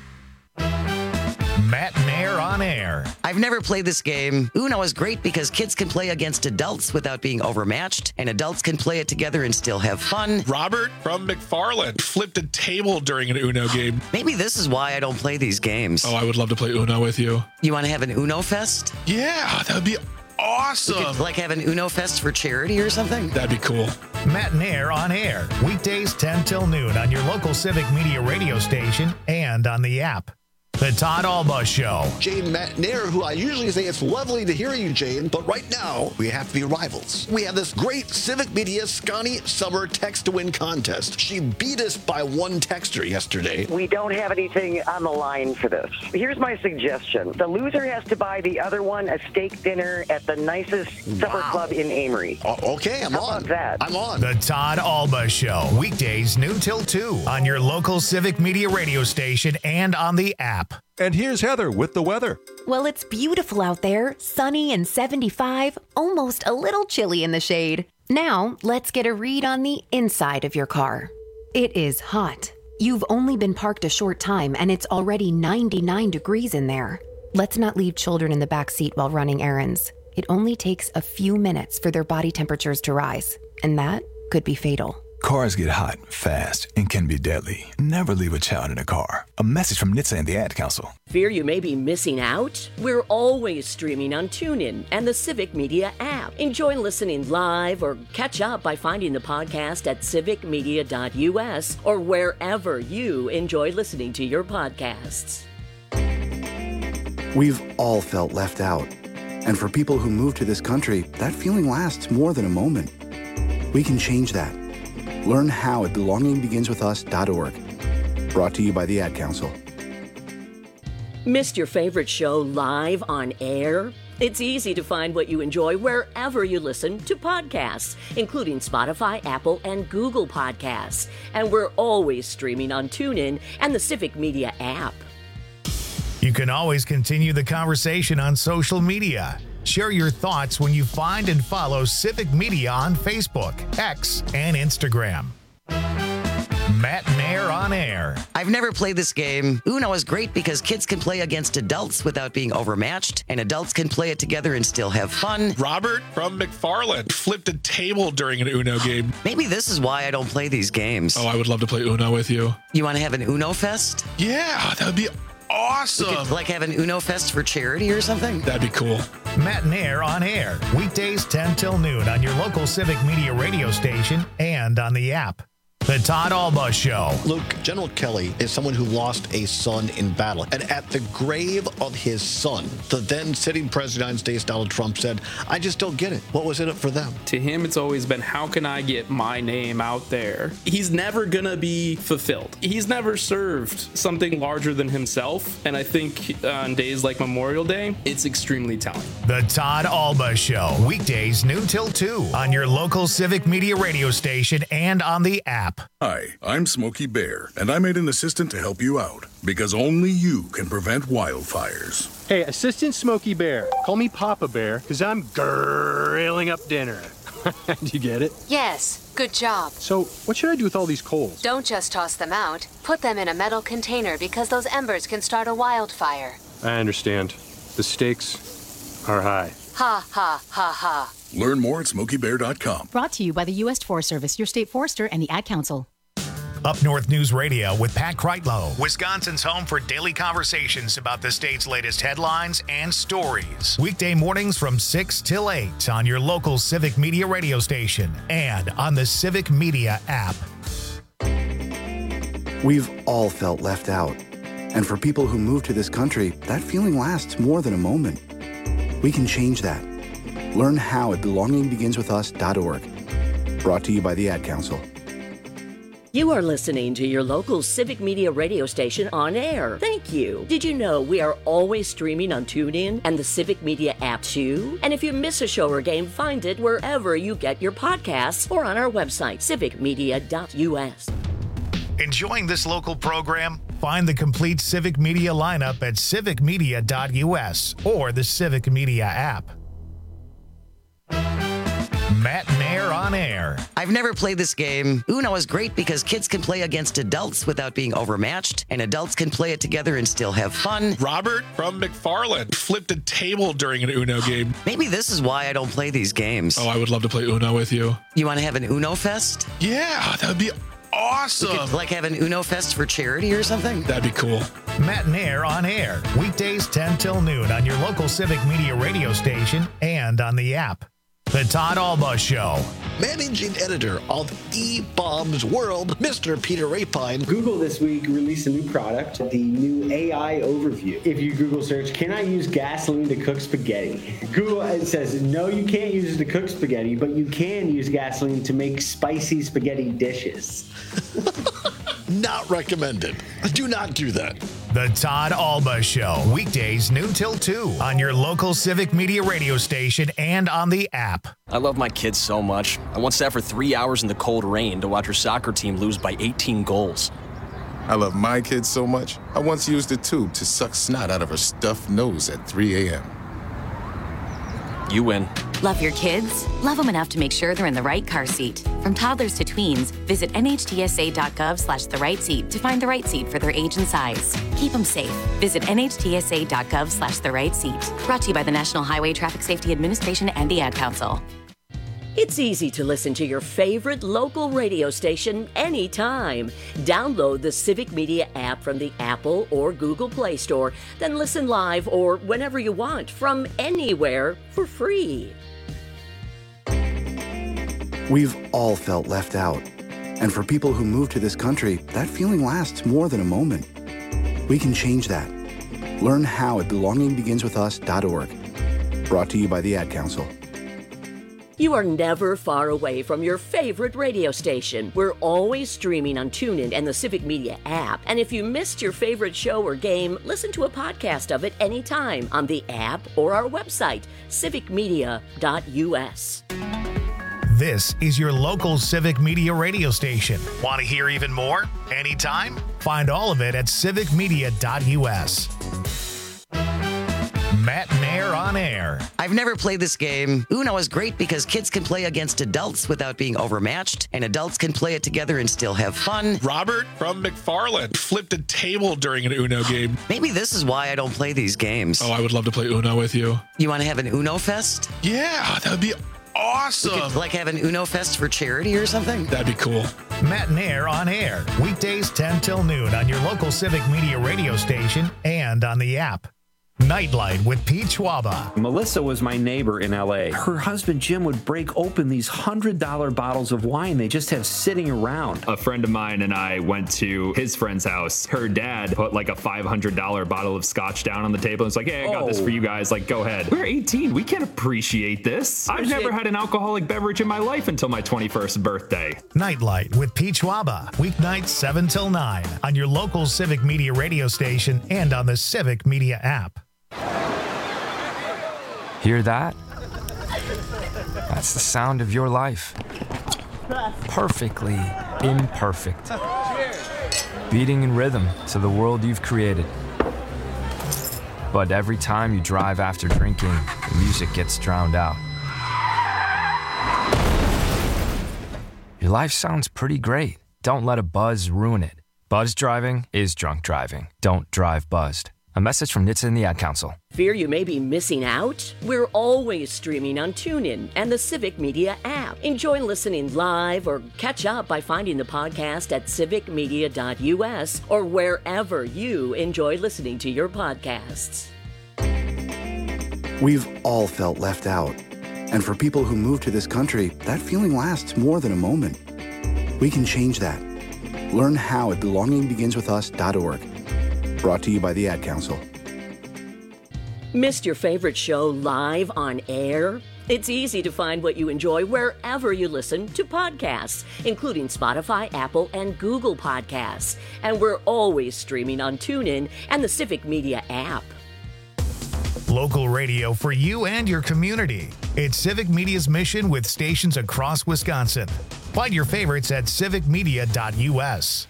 Matt Nair on air. I've never played this game. Uno is great because kids can play against adults without being overmatched, and adults can play it together and still have fun. Robert from McFarland flipped a table during an Uno game. Maybe this is why I don't play these games. Oh, I would love to play Uno with you. You want to have an Uno Fest? Yeah, that would be awesome. We could, like, have an Uno Fest for charity or something? That'd be cool. Matt Nair on air. Weekdays 10 till noon on your local Civic Media radio station and on the app. The Todd Alba Show. Jane Matt Nair, who I usually say it's lovely to hear you, Jane, but right now we have to be rivals. We have this great Civic Media Scotty Summer Text to Win contest. She beat us by one texter yesterday. We don't have anything on the line for this. Here's my suggestion. The loser has to buy the other one a steak dinner at the nicest supper club in Amory. Okay, I'm on. That? I'm on. The Todd Alba Show. Weekdays noon till 2 on your local Civic Media radio station and on the app. And here's Heather with the weather. Well, it's beautiful out there, sunny and 75, almost a little chilly in the shade. Now, let's get a read on the inside of your car. It is hot. You've only been parked a short time and it's already 99 degrees in there. Let's not leave children in the back seat while running errands. It only takes a few minutes for their body temperatures to rise, and that could be fatal. Cars get hot, fast, and can be deadly. Never leave a child in a car. A message from NHTSA and the Ad Council. Fear you may be missing out? We're always streaming on TuneIn and the Civic Media app. Enjoy listening live or catch up by finding the podcast at civicmedia.us or wherever you enjoy listening to your podcasts. We've all felt left out. And for people who move to this country, that feeling lasts more than a moment. We can change that. Learn how at belongingbeginswithus.org. Brought to you by the Ad Council. Missed your favorite show live on air? It's easy to find what you enjoy wherever you listen to podcasts, including Spotify, Apple, and Google Podcasts. And we're always streaming on TuneIn and the Civic Media app. You can always continue the conversation on social media. Share your thoughts when you find and follow Civic Media on Facebook, X, and Instagram. Matt and Air on Air. I've never played this game. Uno is great because kids can play against adults without being overmatched, and adults can play it together and still have fun. Robert from McFarland flipped a table during an Uno game. Maybe this is why I don't play these games. Oh, I would love to play Uno with you. You want to have an Uno Fest? Yeah, that would be awesome. We could, like, have an Uno Fest for charity or something? That'd be cool. Matt and Air on Air. Weekdays 10 till noon on your local Civic Media radio station and on the app. The Todd Alba Show. Luke, General Kelly is someone who lost a son in battle. And at the grave of his son, the then sitting president of the United States, Donald Trump, said, I just don't get it. What was in it for them? To him, it's always been, how can I get my name out there? He's never going to be fulfilled. He's never served something larger than himself. And I think on days like Memorial Day, it's extremely telling. The Todd Alba Show. Weekdays noon till 2 on your local Civic Media radio station and on the app. Hi, I'm Smokey Bear, and I made an assistant to help you out, because only you can prevent wildfires. Hey, Assistant Smokey Bear, call me Papa Bear, because I'm grilling up dinner. Do you get it? Yes, good job. So, what should I do with all these coals? Don't just toss them out. Put them in a metal container because those embers can start a wildfire. I understand. The stakes are high. Ha, ha, ha, ha. Learn more at SmokeyBear.com. Brought to you by the U.S. Forest Service, your state forester, and the Ad Council. Up North News Radio with Pat Kreitlow, Wisconsin's home for daily conversations about the state's latest headlines and stories. Weekday mornings from 6 till 8 on your local Civic Media radio station and on the Civic Media app. We've all felt left out. And for people who move to this country, that feeling lasts more than a moment. We can change that. Learn how at belongingbeginswithus.org. Brought to you by the Ad Council. You are listening to your local Civic Media radio station on air. Thank you. Did you know we are always streaming on TuneIn and the Civic Media app too? And if you miss a show or game, find it wherever you get your podcasts or on our website, civicmedia.us. Enjoying this local program? Find the complete Civic Media lineup at civicmedia.us or the Civic Media app. Matt and Air on Air. I've never played this game. Uno is great because kids can play against adults without being overmatched, and adults can play it together and still have fun. Robert from McFarland flipped a table during an Uno game. Maybe this is why I don't play these games. Oh, I would love to play Uno with you. You want to have an Uno Fest? Yeah, that would be awesome. We could, like, have an Uno Fest for charity or something? That'd be cool. Matt and Air on Air. Weekdays 10 till noon on your local Civic Media radio station and on the app. The Todd Alba Show. Managing editor of eBaum's World, Mr. Peter Rapine. Google this week released a new product, the new AI Overview. If you Google search, can I use gasoline to cook spaghetti? Google says, no, you can't use it to cook spaghetti, but you can use gasoline to make spicy spaghetti dishes. Not recommended. Do not do that. The Todd Alba Show. Weekdays noon till 2 on your local Civic Media radio station and on the app. I love my kids so much. I once sat for 3 hours in the cold rain to watch her soccer team lose by 18 goals. I love my kids so much, I once used a tube to suck snot out of her stuffed nose at 3 a.m. You win. Love your kids? Love them enough to make sure they're in the right car seat. From toddlers to tweens, visit nhtsa.gov/the right seat to find the right seat for their age and size. Keep them safe. Visit nhtsa.gov/the right seat. Brought to you by the National Highway Traffic Safety Administration and the Ad Council. It's easy to listen to your favorite local radio station anytime. Download the Civic Media app from the Apple or Google Play Store, then listen live or whenever you want from anywhere for free. We've all felt left out. And for people who move to this country, that feeling lasts more than a moment. We can change that. Learn how at belongingbeginswithus.org. Brought to you by the Ad Council. You are never far away from your favorite radio station. We're always streaming on TuneIn and the Civic Media app. And if you missed your favorite show or game, listen to a podcast of it anytime on the app or our website, civicmedia.us. This is your local Civic Media radio station. Want to hear even more? Anytime? Find all of it at civicmedia.us. Matt Nair on air. I've never played this game. Uno is great because kids can play against adults without being overmatched, and adults can play it together and still have fun. Robert from McFarland flipped a table during an Uno game. Maybe this is why I don't play these games. Oh, I would love to play Uno with you. You want to have an Uno Fest? Yeah, that would be awesome. We could, like, have an Uno Fest for charity or something? That'd be cool. Matt Nair on air. Weekdays 10 till noon on your local Civic Media radio station and on the app. Nightlight with Pete Schwaba. Melissa was my neighbor in L.A. Her husband, Jim, would break open these $100 bottles of wine they just have sitting around. A friend of mine and I went to his friend's house. Her dad put like a $500 bottle of scotch down on the table and was like, hey, I got this for you guys. Like, go ahead. We're 18. We can't appreciate this. I've never had an alcoholic beverage in my life until my 21st birthday. Nightlight with Pete Schwaba. Weeknights 7 till 9 on your local Civic Media radio station and on the Civic Media app. Hear that? That's the sound of your life. Perfectly imperfect. Beating in rhythm to the world you've created. But every time you drive after drinking, the music gets drowned out. Your life sounds pretty great. Don't let a buzz ruin it. Buzz driving is drunk driving. Don't drive buzzed. A message from NHTSA and the Ad Council. Fear you may be missing out? We're always streaming on TuneIn and the Civic Media app. Enjoy listening live or catch up by finding the podcast at civicmedia.us or wherever you enjoy listening to your podcasts. We've all felt left out. And for people who move to this country, that feeling lasts more than a moment. We can change that. Learn how at belongingbeginswithus.org. Brought to you by the Ad Council. Missed your favorite show live on air? It's easy to find what you enjoy wherever you listen to podcasts, including Spotify, Apple, and Google Podcasts. And we're always streaming on TuneIn and the Civic Media app. Local radio for you and your community. It's Civic Media's mission with stations across Wisconsin. Find your favorites at civicmedia.us.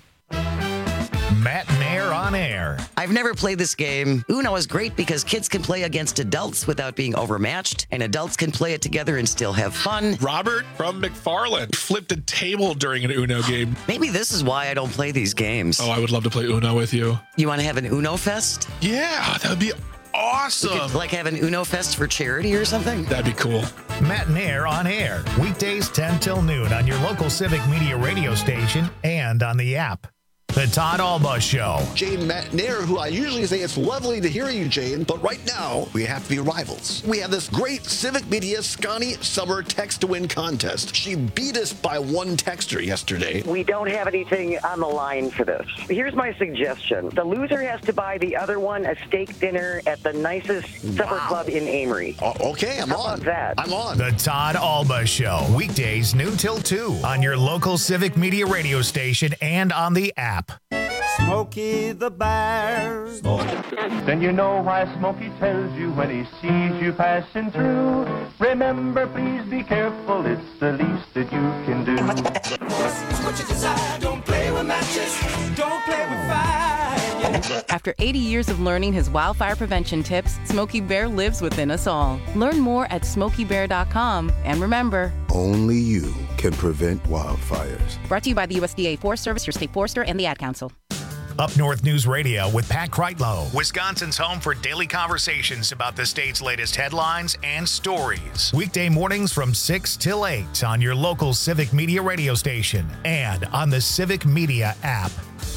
Matt Nair on air. I've never played this game. Uno is great because kids can play against adults without being overmatched, and adults can play it together and still have fun. Robert from McFarland flipped a table during an Uno game. Maybe this is why I don't play these games. Oh, I would love to play Uno with you. You want to have an Uno Fest? Yeah, that would be awesome. We could, like, have an Uno Fest for charity or something? That'd be cool. Matt Nair on air. Weekdays 10 till noon on your local Civic Media radio station and on the app. The Todd Alba Show. Jane Matt Nair, who I usually say it's lovely to hear you, Jane, but right now we have to be rivals. We have this great Civic Media Scotty Summer Text to Win contest. She beat us by one texter yesterday. We don't have anything on the line for this. Here's my suggestion. The loser has to buy the other one a steak dinner at the nicest supper club in Amory. Okay, I'm How on. about that? I'm on. The Todd Alba Show. Weekdays noon till 2 on your local Civic Media radio station and on the app. Smokey the Bear. Then you know why Smokey tells you when he sees you passing through. Remember, please be careful, it's the least that you can do. What you desire, don't play with matches, don't play with fire. After After 80 years of learning his wildfire prevention tips, Smokey Bear lives within us all. Learn more at SmokeyBear.com. And remember, only you can prevent wildfires. Brought to you by the USDA Forest Service, your state forester, and the Ad Council. Up North News Radio with Pat Kreitlow, Wisconsin's home for daily conversations about the state's latest headlines and stories. Weekday mornings from 6 till 8 on your local Civic Media radio station and on the Civic Media app.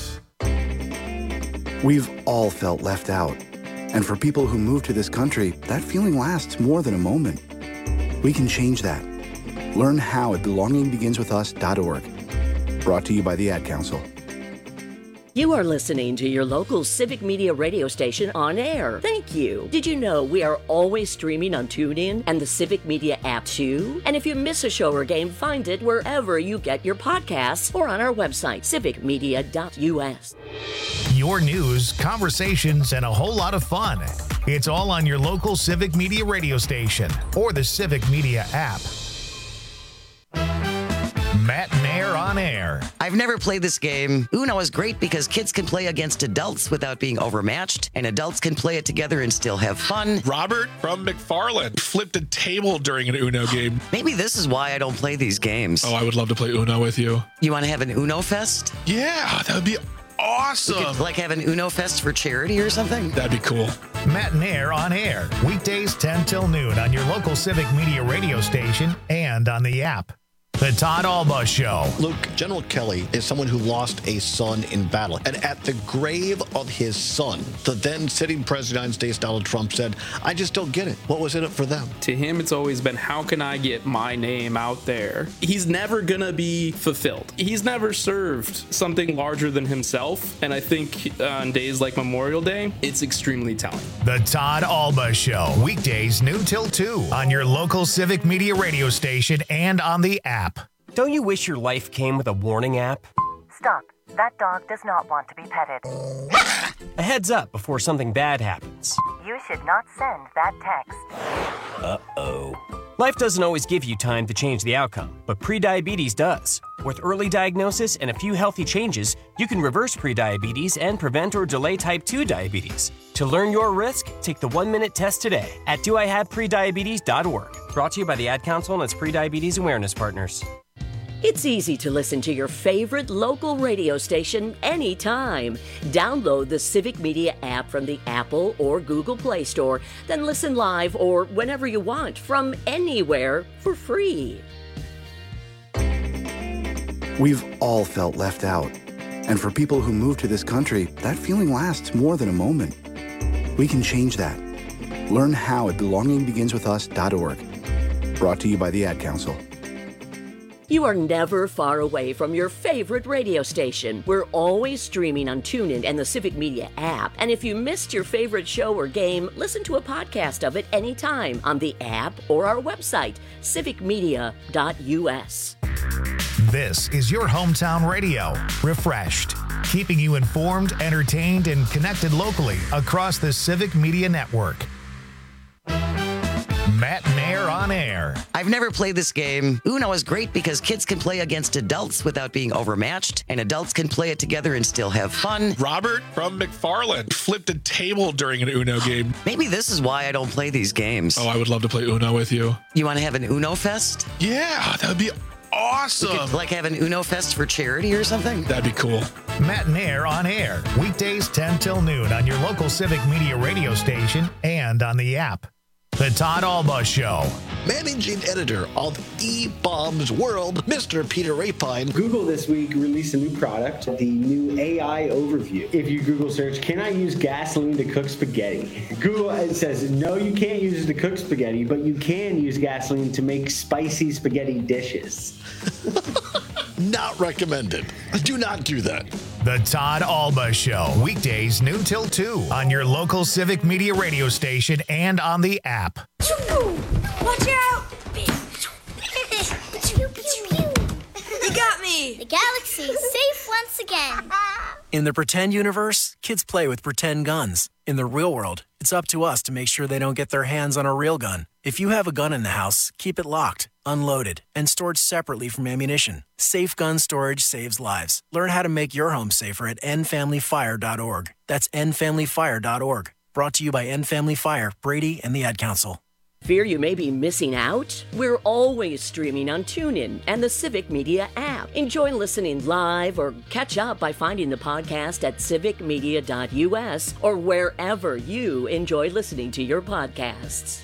We've all felt left out. And for people who move to this country, that feeling lasts more than a moment. We can change that. Learn how at belongingbeginswithus.org. Brought to you by the Ad Council. You are listening to your local Civic Media radio station on air. Thank you. Did you know we are always streaming on TuneIn and the Civic Media app too? And if you miss a show or game, find it wherever you get your podcasts or on our website, civicmedia.us. Your news, conversations, and a whole lot of fun. It's all on your local Civic Media radio station or the Civic Media app. Matt Mayer on air. I've never played this game. Uno is great because kids can play against adults without being overmatched, and adults can play it together and still have fun. Robert from McFarland flipped a table during an Uno game. Maybe this is why I don't play these games. Oh, I would love to play Uno with you. You want to have an Uno Fest? Yeah, that would be awesome. We could, have an Uno Fest for charity or something? That'd be cool. Matt Mayer on air. Weekdays 10 till noon on your local Civic Media radio station and on the app. The Todd Alba Show. Luke, General Kelly is someone who lost a son in battle. And at the grave of his son, the then sitting president of the United States, Donald Trump, said, I just don't get it. What was in it for them? To him, it's always been, how can I get my name out there? He's never going to be fulfilled. He's never served something larger than himself. And I think on days like Memorial Day, it's extremely telling. The Todd Alba Show. Weekdays noon till 2 on your local Civic Media radio station and on the app. Don't you wish your life came with a warning app? Stop. That dog does not want to be petted. A heads up before something bad happens. You should not send that text. Uh-oh. Life doesn't always give you time to change the outcome, but prediabetes does. With early diagnosis and a few healthy changes, you can reverse prediabetes and prevent or delay type 2 diabetes. To learn your risk, take the 1-minute test today at doihaveprediabetes.org. Brought to you by the Ad Council and its prediabetes awareness partners. It's easy to listen to your favorite local radio station anytime. Download the Civic Media app from the Apple or Google Play Store, then listen live or whenever you want from anywhere for free. We've all felt left out. And for people who move to this country, that feeling lasts more than a moment. We can change that. Learn how at belongingbeginswithus.org. Brought to you by the Ad Council. You are never far away from your favorite radio station. We're always streaming on TuneIn and the Civic Media app. And if you missed your favorite show or game, listen to a podcast of it anytime on the app or our website, civicmedia.us. This is your hometown radio, refreshed, keeping you informed, entertained, and connected locally across the Civic Media Network. Matt Mayer on air. I've never played this game. Uno is great because kids can play against adults without being overmatched, and adults can play it together and still have fun. Robert from McFarland flipped a table during an Uno game. Maybe this is why I don't play these games. Oh, I would love to play Uno with you. You want to have an Uno Fest? Yeah, that would be awesome. We could, have an Uno Fest for charity or something? That'd be cool. Matt Mayer on air. Weekdays 10 till noon on your local Civic Media radio station and on the app. The Todd Alba Show. Managing editor of eBaum's World, Mr. Peter Rapine. Google this week released a new product, the new AI overview. If you Google search, can I use gasoline to cook spaghetti? Google says, no, you can't use it to cook spaghetti, but you can use gasoline to make spicy spaghetti dishes. Not recommended. Do not do that. The Todd Alba Show. Weekdays noon till 2 on your local Civic Media radio station and on the app. Watch out! You got me! The galaxy is safe once again. In the pretend universe, kids play with pretend guns. In the real world, it's up to us to make sure they don't get their hands on a real gun. If you have a gun in the house, keep it locked, unloaded, and stored separately from ammunition. Safe gun storage saves lives. Learn how to make your home safer at endfamilyfire.org. That's endfamilyfire.org. Brought to you by End Family Fire, Brady, and the Ad Council. Fear you may be missing out? We're always streaming on TuneIn and the Civic Media app. Enjoy listening live or catch up by finding the podcast at civicmedia.us or wherever you enjoy listening to your podcasts.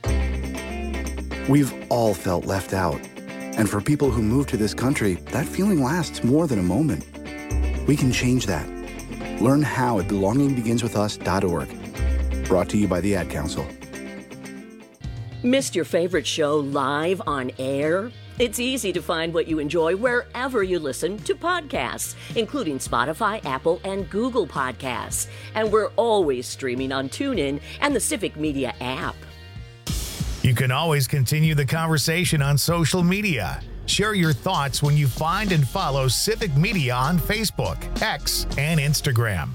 We've all felt left out. And for people who move to this country, that feeling lasts more than a moment. We can change that. Learn how at belongingbeginswithus.org. Brought to you by the Ad Council. Missed your favorite show live on air? It's easy to find what you enjoy wherever you listen to podcasts, including Spotify, Apple, and Google Podcasts. And we're always streaming on TuneIn and the Civic Media app. You can always continue the conversation on social media. Share your thoughts when you find and follow Civic Media on Facebook, X, and Instagram.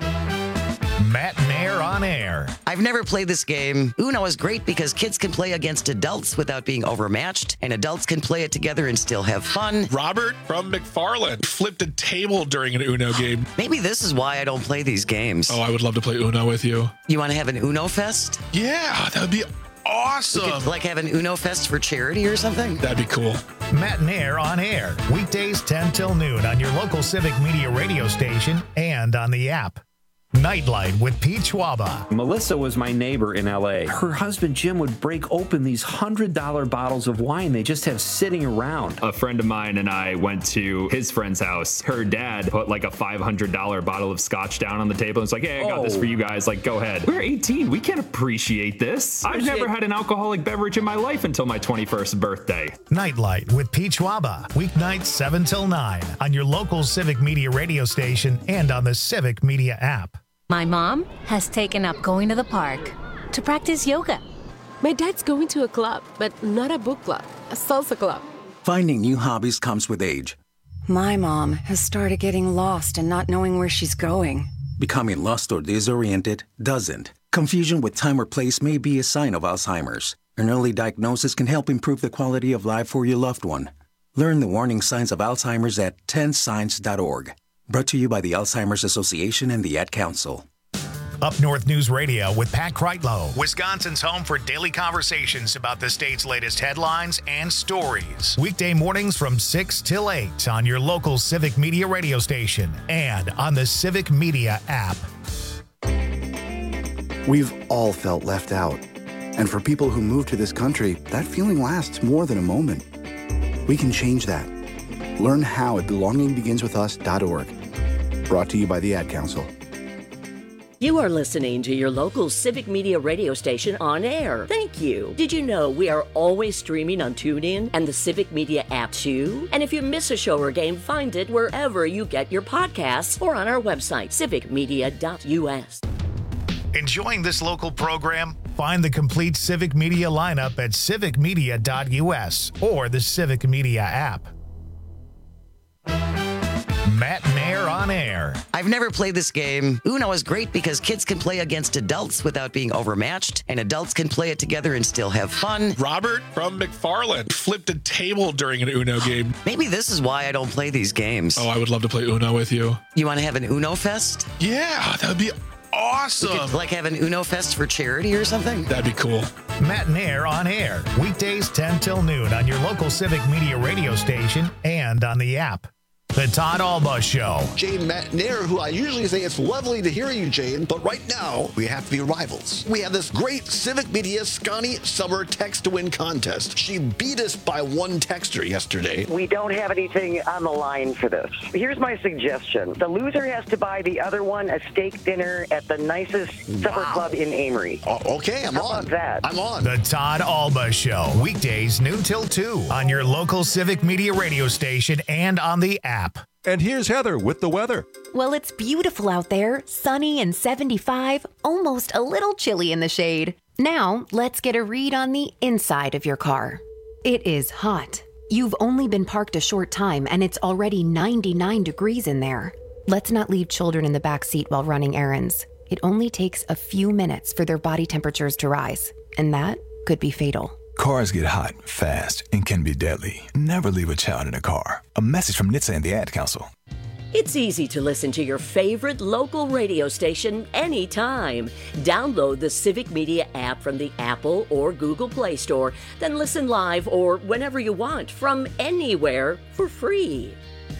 Matt and Air on Air. I've never played this game. Uno is great because kids can play against adults without being overmatched, and adults can play it together and still have fun. Robert from McFarland flipped a table during an Uno game. Maybe this is why I don't play these games. Oh, I would love to play Uno with you. You want to have an Uno Fest? Yeah, that would be awesome. We could, have an Uno Fest for charity or something? That'd be cool. Matt and Air on Air. Weekdays 10 till noon on your local Civic Media radio station and on the app. Nightlight with Pete Schwaba. Melissa was my neighbor in LA. Her husband Jim would break open these $100 bottles of wine they just have sitting around. A friend of mine and I went to his friend's house. Her dad put like a $500 bottle of scotch down on the table and was like, hey, I got this for you guys. Like, go ahead. We're 18. We can't appreciate this. I've never had an alcoholic beverage in my life until my 21st birthday. Nightlight with Pete Schwaba. Weeknights 7 till 9 on your local Civic Media radio station and on the Civic Media app. My mom has taken up going to the park to practice yoga. My dad's going to a club, but not a book club, a salsa club. Finding new hobbies comes with age. My mom has started getting lost and not knowing where she's going. Becoming lost or disoriented doesn't. Confusion with time or place may be a sign of Alzheimer's. An early diagnosis can help improve the quality of life for your loved one. Learn the warning signs of Alzheimer's at 10signs.org. Brought to you by the Alzheimer's Association and the Ad Council. Up North News Radio with Pat Kreitlow, Wisconsin's home for daily conversations about the state's latest headlines and stories. Weekday mornings from 6 till 8 on your local Civic Media radio station and on the Civic Media app. We've all felt left out. And for people who move to this country, that feeling lasts more than a moment. We can change that. Learn how at belongingbeginswithus.org. Brought to you by the Ad Council. You are listening to your local Civic Media radio station on air. Thank you. Did you know we are always streaming on TuneIn and the Civic Media app too? And if you miss a show or game, find it wherever you get your podcasts or on our website, civicmedia.us. Enjoying this local program? Find the complete Civic Media lineup at civicmedia.us or the Civic Media app. Matt and Air on Air. I've never played this game. Uno is great because kids can play against adults without being overmatched, and adults can play it together and still have fun. Robert from McFarland flipped a table during an Uno game. Maybe this is why I don't play these games. Oh, I would love to play Uno with you. You want to have an Uno Fest? Yeah, that would be awesome. We could, have an Uno Fest for charity or something? That'd be cool. Matt and Air on Air. Weekdays 10 till noon on your local Civic Media radio station and on the app. The Todd Alba Show. Jane Matnair, who I usually say it's lovely to hear you, Jane, but right now we have to be rivals. We have this great Civic Media Scotty Summer Text to Win contest. She beat us by one texter yesterday. We don't have anything on the line for this. Here's my suggestion. The loser has to buy the other one a steak dinner at the nicest supper club in Amory. Okay, I'm How on. about that? I'm on. The Todd Alba Show. Weekdays noon till 2 on your local Civic Media radio station and on the app. And here's Heather with the weather. Well, it's beautiful out there, sunny and 75, almost a little chilly in the shade. Now, let's get a read on the inside of your car. It is hot. You've only been parked a short time and it's already 99 degrees in there. Let's not leave children in the back seat while running errands. It only takes a few minutes for their body temperatures to rise, and that could be fatal. Cars get hot, fast, and can be deadly. Never leave a child in a car. A message from NHTSA and the Ad Council. It's easy to listen to your favorite local radio station anytime. Download the Civic Media app from the Apple or Google Play Store, then listen live or whenever you want from anywhere for free.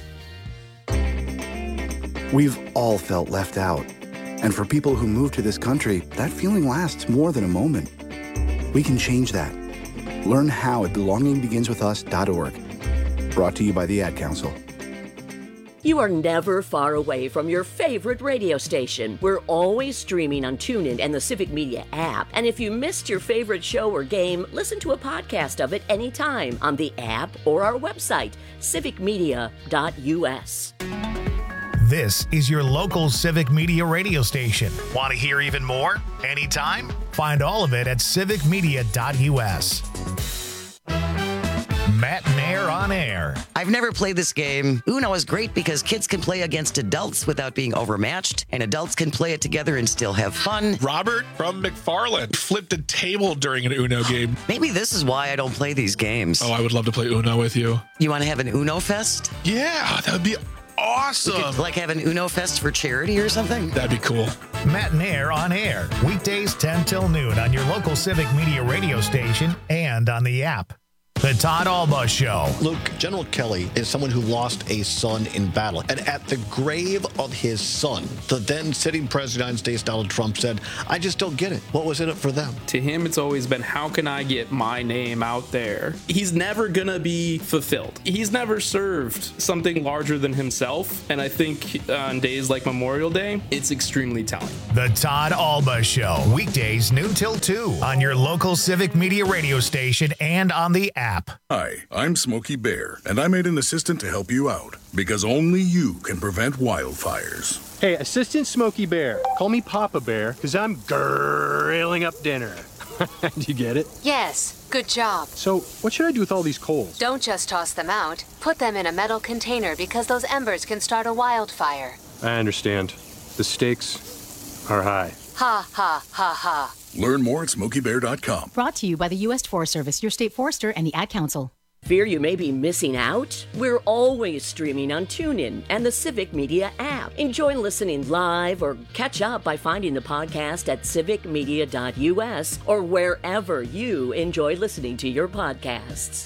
We've all felt left out. And for people who move to this country, that feeling lasts more than a moment. We can change that. Learn how at belongingbeginswithus.org. Brought to you by the Ad Council. You are never far away from your favorite radio station. We're always streaming on TuneIn and the Civic Media app. And if you missed your favorite show or game, listen to a podcast of it anytime on the app or our website, civicmedia.us. This is your local Civic Media radio station. Want to hear even more? Anytime? Find all of it at civicmedia.us. Matt and Air on Air. I've never played this game. Uno is great because kids can play against adults without being overmatched, and adults can play it together and still have fun. Robert from McFarland flipped a table during an Uno game. Maybe this is why I don't play these games. Oh, I would love to play Uno with you. You want to have an Uno Fest? Yeah, that would be awesome. We could, like, have an Uno Fest for charity or something? That'd be cool. Matt and Air on Air. Weekdays 10 till noon on your local Civic Media radio station and on the app. The Todd Alba Show. Luke, General Kelly is someone who lost a son in battle. And at the grave of his son, the then sitting President of the United States, Donald Trump, said, I just don't get it. What was in it for them? To him, it's always been, how can I get my name out there? He's never going to be fulfilled. He's never served something larger than himself. And I think on days like Memorial Day, it's extremely telling. The Todd Alba Show. Weekdays noon till 2 on your local Civic Media radio station and on the app. Hi, I'm Smokey Bear, and I made an assistant to help you out, because only you can prevent wildfires. Hey, Assistant Smokey Bear, call me Papa Bear, because I'm grilling up dinner. Do you get it? Yes, good job. So, what should I do with all these coals? Don't just toss them out. Put them in a metal container because those embers can start a wildfire. I understand. The stakes are high. Ha, ha, ha, ha. Learn more at SmokeyBear.com. Brought to you by the U.S. Forest Service, your state forester, and the Ad Council. Fear you may be missing out? We're always streaming on TuneIn and the Civic Media app. Enjoy listening live or catch up by finding the podcast at civicmedia.us or wherever you enjoy listening to your podcasts.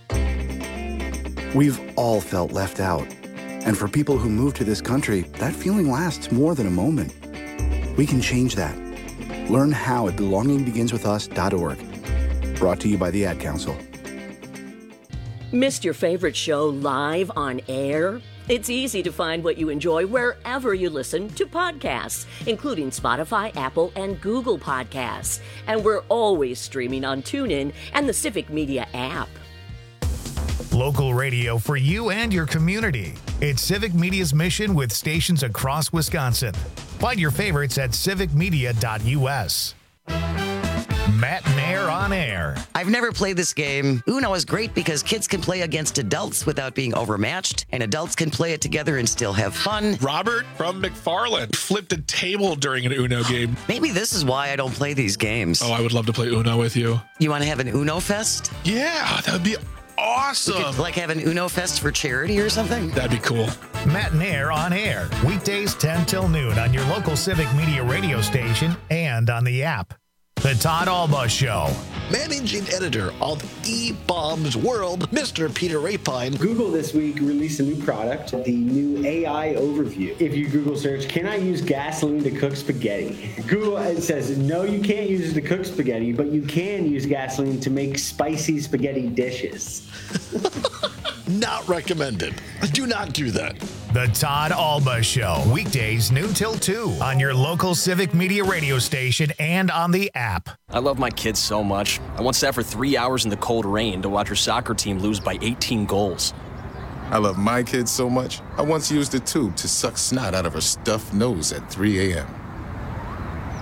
We've all felt left out. And for people who move to this country, that feeling lasts more than a moment. We can change that. Learn how at belongingbeginswithus.org. Brought to you by the Ad Council. Missed your favorite show live on air? It's easy to find what you enjoy wherever you listen to podcasts, including Spotify, Apple, and Google Podcasts. And we're always streaming on TuneIn and the Civic Media app. Local radio for you and your community. It's Civic Media's mission with stations across Wisconsin. Find your favorites at civicmedia.us. Matt and Air on Air. I've never played this game. Uno is great because kids can play against adults without being overmatched, and adults can play it together and still have fun. Robert from McFarland flipped a table during an Uno game. Maybe this is why I don't play these games. Oh, I would love to play Uno with you. You want to have an Uno Fest? Yeah, that would be awesome. We could, like, have an Uno Fest for charity or something? That'd be cool. Matt and Air on Air. Weekdays 10 till noon on your local Civic Media radio station and on the app. The Todd Alba Show. Managing editor of eBaum's World, Mr. Peter Rapine. Google this week released a new product, the new AI Overview. If you Google search, can I use gasoline to cook spaghetti? Google says, no, you can't use it to cook spaghetti, but you can use gasoline to make spicy spaghetti dishes. Not recommended. Do not do that. The Todd Alba Show. Weekdays noon till 2 on your local Civic Media radio station and on the app. I love my kids so much. I once sat for 3 hours in the cold rain to watch her soccer team lose by 18 goals. I love my kids so much, I once used a tube to suck snot out of her stuffed nose at 3 a.m.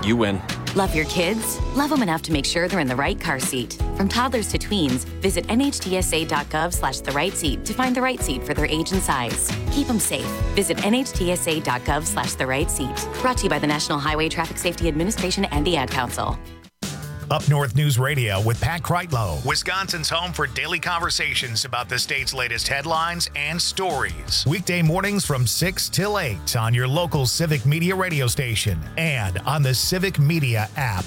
You win. Love your kids? Love them enough to make sure they're in the right car seat. From toddlers to tweens, visit nhtsa.gov/the-right-seat to find the right seat for their age and size. Keep them safe. Visit nhtsa.gov/the-right-seat. Brought to you by the National Highway Traffic Safety Administration and the Ad Council. Up North News Radio with Pat Kreitlow, Wisconsin's home for daily conversations about the state's latest headlines and stories. Weekday mornings from 6 till 8 on your local Civic Media radio station and on the Civic Media app.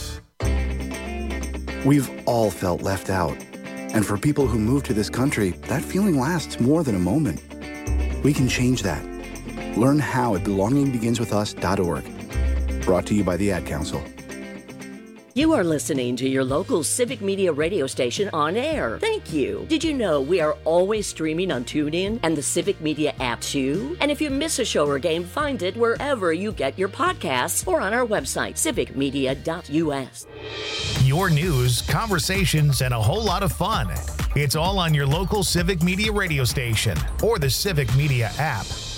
We've all felt left out. And for people who move to this country, that feeling lasts more than a moment. We can change that. Learn how at belongingbeginswithus.org. Brought to you by the Ad Council. You are listening to your local Civic Media radio station on air. Thank you. Did you know we are always streaming on TuneIn and the Civic Media app too? And if you miss a show or game, find it wherever you get your podcasts or on our website, civicmedia.us. Your news, conversations, and a whole lot of fun. It's all on your local Civic Media radio station or the Civic Media app.